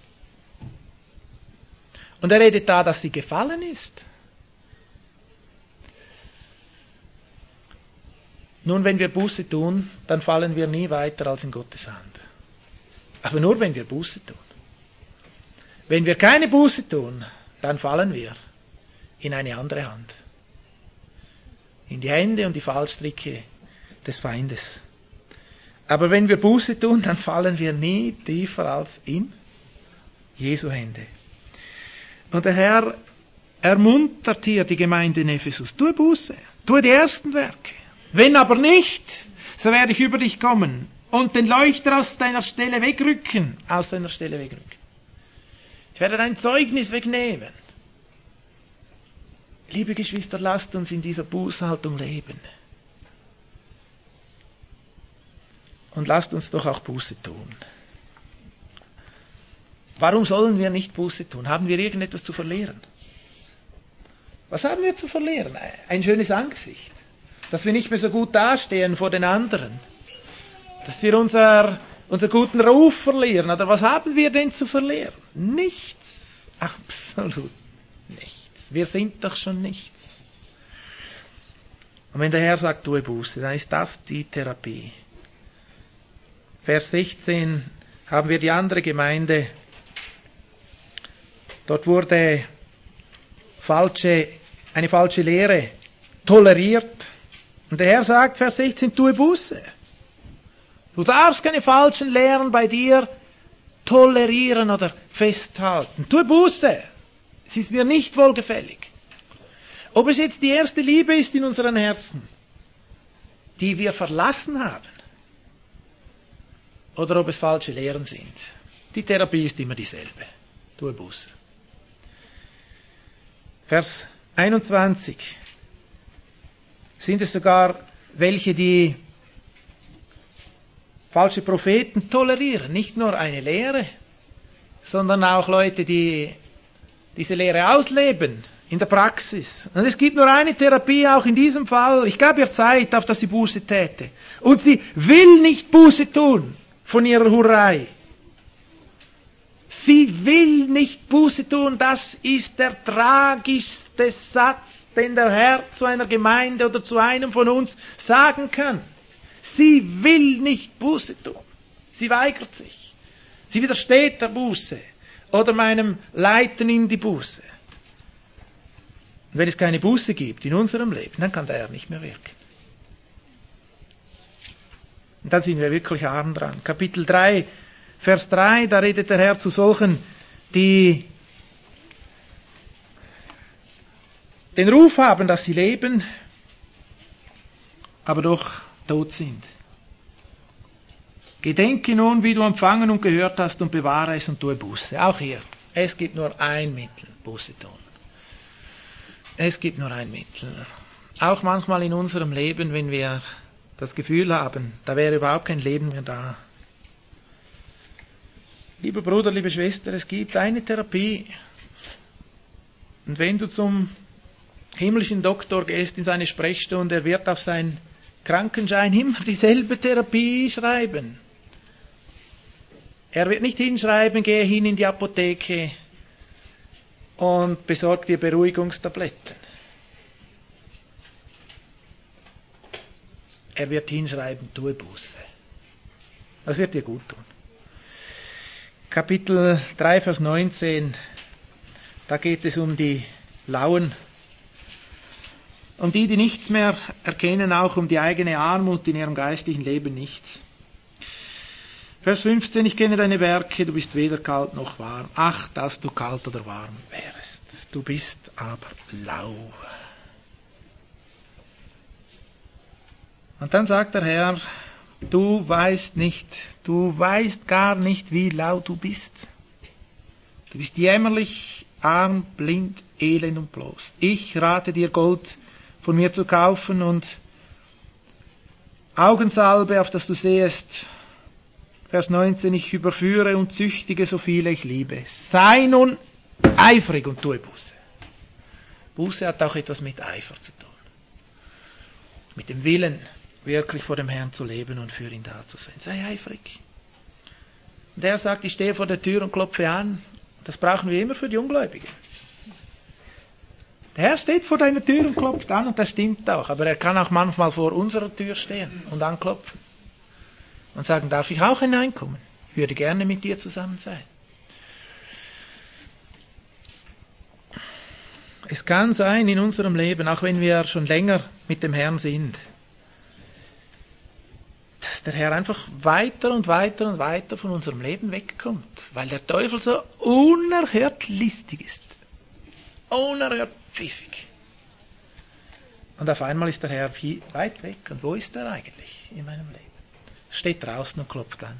Und er redet da, dass sie gefallen ist. Nun, wenn wir Buße tun, dann fallen wir nie weiter als in Gottes Hand. Aber nur, wenn wir Buße tun. Wenn wir keine Buße tun, dann fallen wir in eine andere Hand. In die Hände und die Fallstricke des Feindes. Aber wenn wir Buße tun, dann fallen wir nie tiefer als in Jesu Hände. Und der Herr ermuntert hier die Gemeinde in Ephesus. Tue Buße, tue die ersten Werke. Wenn aber nicht, so werde ich über dich kommen und den Leuchter aus deiner Stelle wegrücken. Aus deiner Stelle wegrücken. Ich werde dein Zeugnis wegnehmen. Liebe Geschwister, lasst uns in dieser Bußhaltung leben. Und lasst uns doch auch Buße tun. Warum sollen wir nicht Buße tun? Haben wir irgendetwas zu verlieren? Was haben wir zu verlieren? Ein schönes Angesicht. Dass wir nicht mehr so gut dastehen vor den anderen. Dass wir unser, unseren guten Ruf verlieren. Oder was haben wir denn zu verlieren? Nichts. Absolut nichts. Wir sind doch schon nichts. Und wenn der Herr sagt, tue Buße, dann ist das die Therapie. Vers sechzehn haben wir die andere Gemeinde. Dort wurde falsche, eine falsche Lehre toleriert. Und der Herr sagt, Vers sechzehn, tue Buße. Du darfst keine falschen Lehren bei dir tolerieren oder festhalten. Tue Buße. Es ist mir nicht wohlgefällig. Ob es jetzt die erste Liebe ist in unseren Herzen, die wir verlassen haben, oder ob es falsche Lehren sind. Die Therapie ist immer dieselbe. Tue Buße. Vers einundzwanzig. Sind es sogar welche, die falsche Propheten tolerieren. Nicht nur eine Lehre, sondern auch Leute, die diese Lehre ausleben in der Praxis. Und es gibt nur eine Therapie, auch in diesem Fall. Ich gab ihr Zeit, auf dass sie Buße täte. Und sie will nicht Buße tun von ihrer Hurerei. Sie will nicht Buße tun. Das ist der tragischste Satz, den der Herr zu einer Gemeinde oder zu einem von uns sagen kann. Sie will nicht Buße tun. Sie weigert sich. Sie widersteht der Buße oder meinem Leiten in die Buße. Und wenn es keine Buße gibt in unserem Leben, dann kann der Herr nicht mehr wirken. Und dann sind wir wirklich arm dran. Kapitel drei, Vers drei, da redet der Herr zu solchen, die den Ruf haben, dass sie leben, aber doch tot sind. Gedenke nun, wie du empfangen und gehört hast, und bewahre es und tue Buße. Auch hier, es gibt nur ein Mittel, Buße tun. Es gibt nur ein Mittel. Auch manchmal in unserem Leben, wenn wir das Gefühl haben, da wäre überhaupt kein Leben mehr da. Lieber Bruder, liebe Schwester, es gibt eine Therapie. Und wenn du zum himmlischen Doktor gehst in seine Sprechstunde, er wird auf seinen Krankenschein immer dieselbe Therapie schreiben. Er wird nicht hinschreiben, gehe hin in die Apotheke und besorg dir Beruhigungstabletten. Er wird hinschreiben, tue Buße. Das wird dir gut tun. Kapitel drei, Vers neunzehn, da geht es um die Lauen, um die, die nichts mehr erkennen, auch um die eigene Armut in ihrem geistlichen Leben nichts. Vers fünfzehn, ich kenne deine Werke, du bist weder kalt noch warm. Ach, dass du kalt oder warm wärest. Du bist aber lau. Und dann sagt der Herr, du weißt nicht, du weißt gar nicht, wie lau du bist. Du bist jämmerlich, arm, blind, elend und bloß. Ich rate dir, Gold von mir zu kaufen und Augensalbe, auf das du sehest. Vers neunzehn, ich überführe und züchtige so viele ich liebe. Sei nun eifrig und tue Buße. Buße hat auch etwas mit Eifer zu tun. Mit dem Willen, wirklich vor dem Herrn zu leben und für ihn da zu sein. Sei eifrig. Und er sagt, ich stehe vor der Tür und klopfe an. Das brauchen wir immer für die Ungläubigen. Der Herr steht vor deiner Tür und klopft an und das stimmt auch. Aber er kann auch manchmal vor unserer Tür stehen und anklopfen. Und sagen, darf ich auch hineinkommen? Ich würde gerne mit dir zusammen sein. Es kann sein in unserem Leben, auch wenn wir schon länger mit dem Herrn sind, dass der Herr einfach weiter und weiter und weiter von unserem Leben wegkommt, weil der Teufel so unerhört listig ist, unerhört pfiffig. Und auf einmal ist der Herr weit weg. Und wo ist er eigentlich in meinem Leben? Steht draußen und klopft an.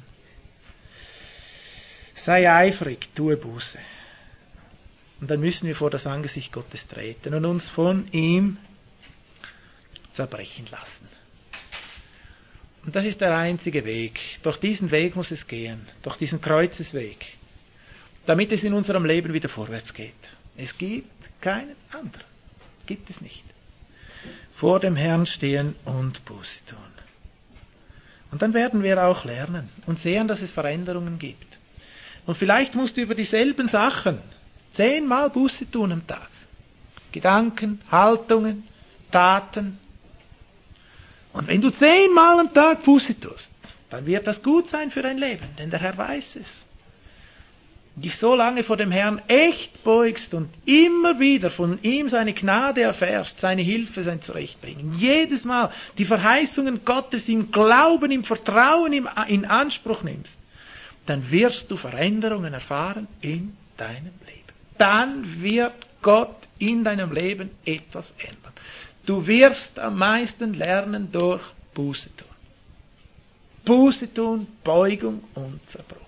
Sei eifrig, tue Buße. Und dann müssen wir vor das Angesicht Gottes treten und uns von ihm zerbrechen lassen. Und das ist der einzige Weg. Durch diesen Weg muss es gehen, durch diesen Kreuzesweg, damit es in unserem Leben wieder vorwärts geht. Es gibt keinen anderen. Gibt es nicht. Vor dem Herrn stehen und Buße tun. Und dann werden wir auch lernen und sehen, dass es Veränderungen gibt. Und vielleicht musst du über dieselben Sachen zehnmal Buße tun am Tag. Gedanken, Haltungen, Taten. Und wenn du zehnmal am Tag Buße tust, dann wird das gut sein für dein Leben, denn der Herr weiß es. Dich so lange vor dem Herrn echt beugst und immer wieder von ihm seine Gnade erfährst, seine Hilfe, sein Zurechtbringen. Jedes Mal die Verheißungen Gottes im Glauben, im Vertrauen in Anspruch nimmst, dann wirst du Veränderungen erfahren in deinem Leben. Dann wird Gott in deinem Leben etwas ändern. Du wirst am meisten lernen durch Buße tun. Buße tun, Beugung und Zerbruch.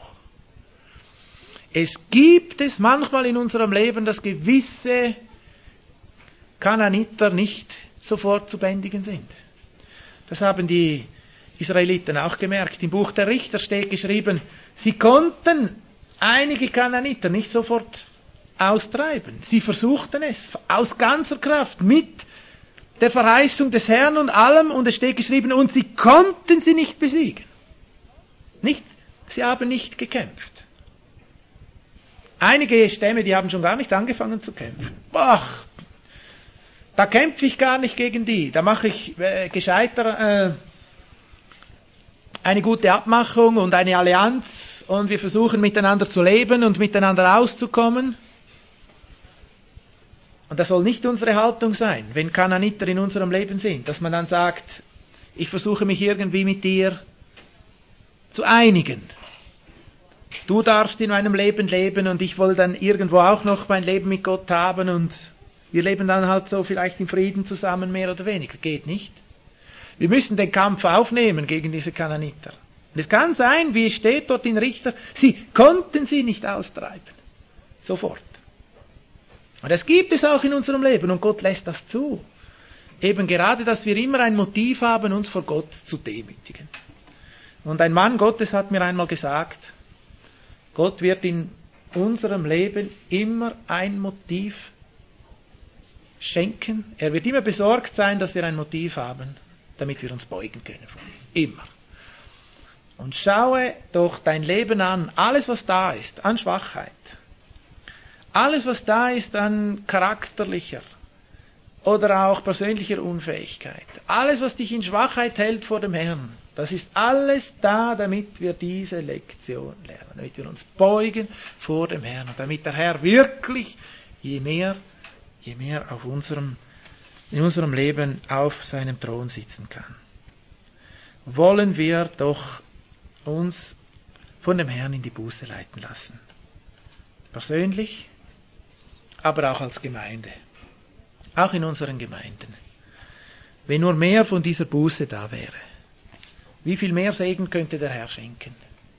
Es gibt es manchmal in unserem Leben, dass gewisse Kanaaniter nicht sofort zu bändigen sind. Das haben die Israeliten auch gemerkt. Im Buch der Richter steht geschrieben, sie konnten einige Kanaaniter nicht sofort austreiben. Sie versuchten es aus ganzer Kraft mit der Verheißung des Herrn und allem, und es steht geschrieben, und sie konnten sie nicht besiegen. Nicht, sie haben nicht gekämpft. Einige Stämme, die haben schon gar nicht angefangen zu kämpfen. Ach, da kämpfe ich gar nicht gegen die. Da mache ich äh, gescheiter äh, eine gute Abmachung und eine Allianz und wir versuchen miteinander zu leben und miteinander auszukommen. Und das soll nicht unsere Haltung sein, wenn Kanaaniter in unserem Leben sind, dass man dann sagt, ich versuche mich irgendwie mit dir zu einigen. Du darfst in meinem Leben leben und ich will dann irgendwo auch noch mein Leben mit Gott haben und wir leben dann halt so vielleicht im Frieden zusammen, mehr oder weniger. Geht nicht. Wir müssen den Kampf aufnehmen gegen diese Kanaaniter. Und es kann sein, wie es steht dort in Richter, sie konnten sie nicht austreiben. Sofort. Und das gibt es auch in unserem Leben und Gott lässt das zu. Eben gerade, dass wir immer ein Motiv haben, uns vor Gott zu demütigen. Und ein Mann Gottes hat mir einmal gesagt, Gott wird in unserem Leben immer ein Motiv schenken. Er wird immer besorgt sein, dass wir ein Motiv haben, damit wir uns beugen können von ihm. Immer. Und schaue doch dein Leben an, alles was da ist, an Schwachheit. Alles was da ist an charakterlicher oder auch persönlicher Unfähigkeit. Alles was dich in Schwachheit hält vor dem Herrn. Das ist alles da, damit wir diese Lektion lernen, damit wir uns beugen vor dem Herrn und damit der Herr wirklich je mehr, je mehr auf unserem, in unserem Leben auf seinem Thron sitzen kann. Wollen wir doch uns von dem Herrn in die Buße leiten lassen. Persönlich, aber auch als Gemeinde. Auch in unseren Gemeinden. Wenn nur mehr von dieser Buße da wäre. Wie viel mehr Segen könnte der Herr schenken?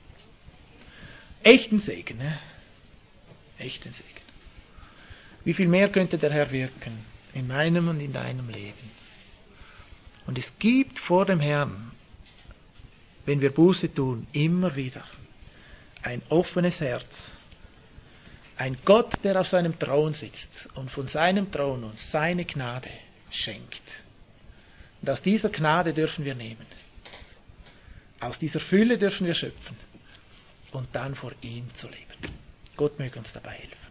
Echten Segen, ne? Echten Segen. Wie viel mehr könnte der Herr wirken in meinem und in deinem Leben? Und es gibt vor dem Herrn, wenn wir Buße tun, immer wieder ein offenes Herz. Ein Gott, der auf seinem Thron sitzt und von seinem Thron uns seine Gnade schenkt. Und aus dieser Gnade dürfen wir nehmen. Aus dieser Fülle dürfen wir schöpfen und dann vor ihm zu leben. Gott möge uns dabei helfen.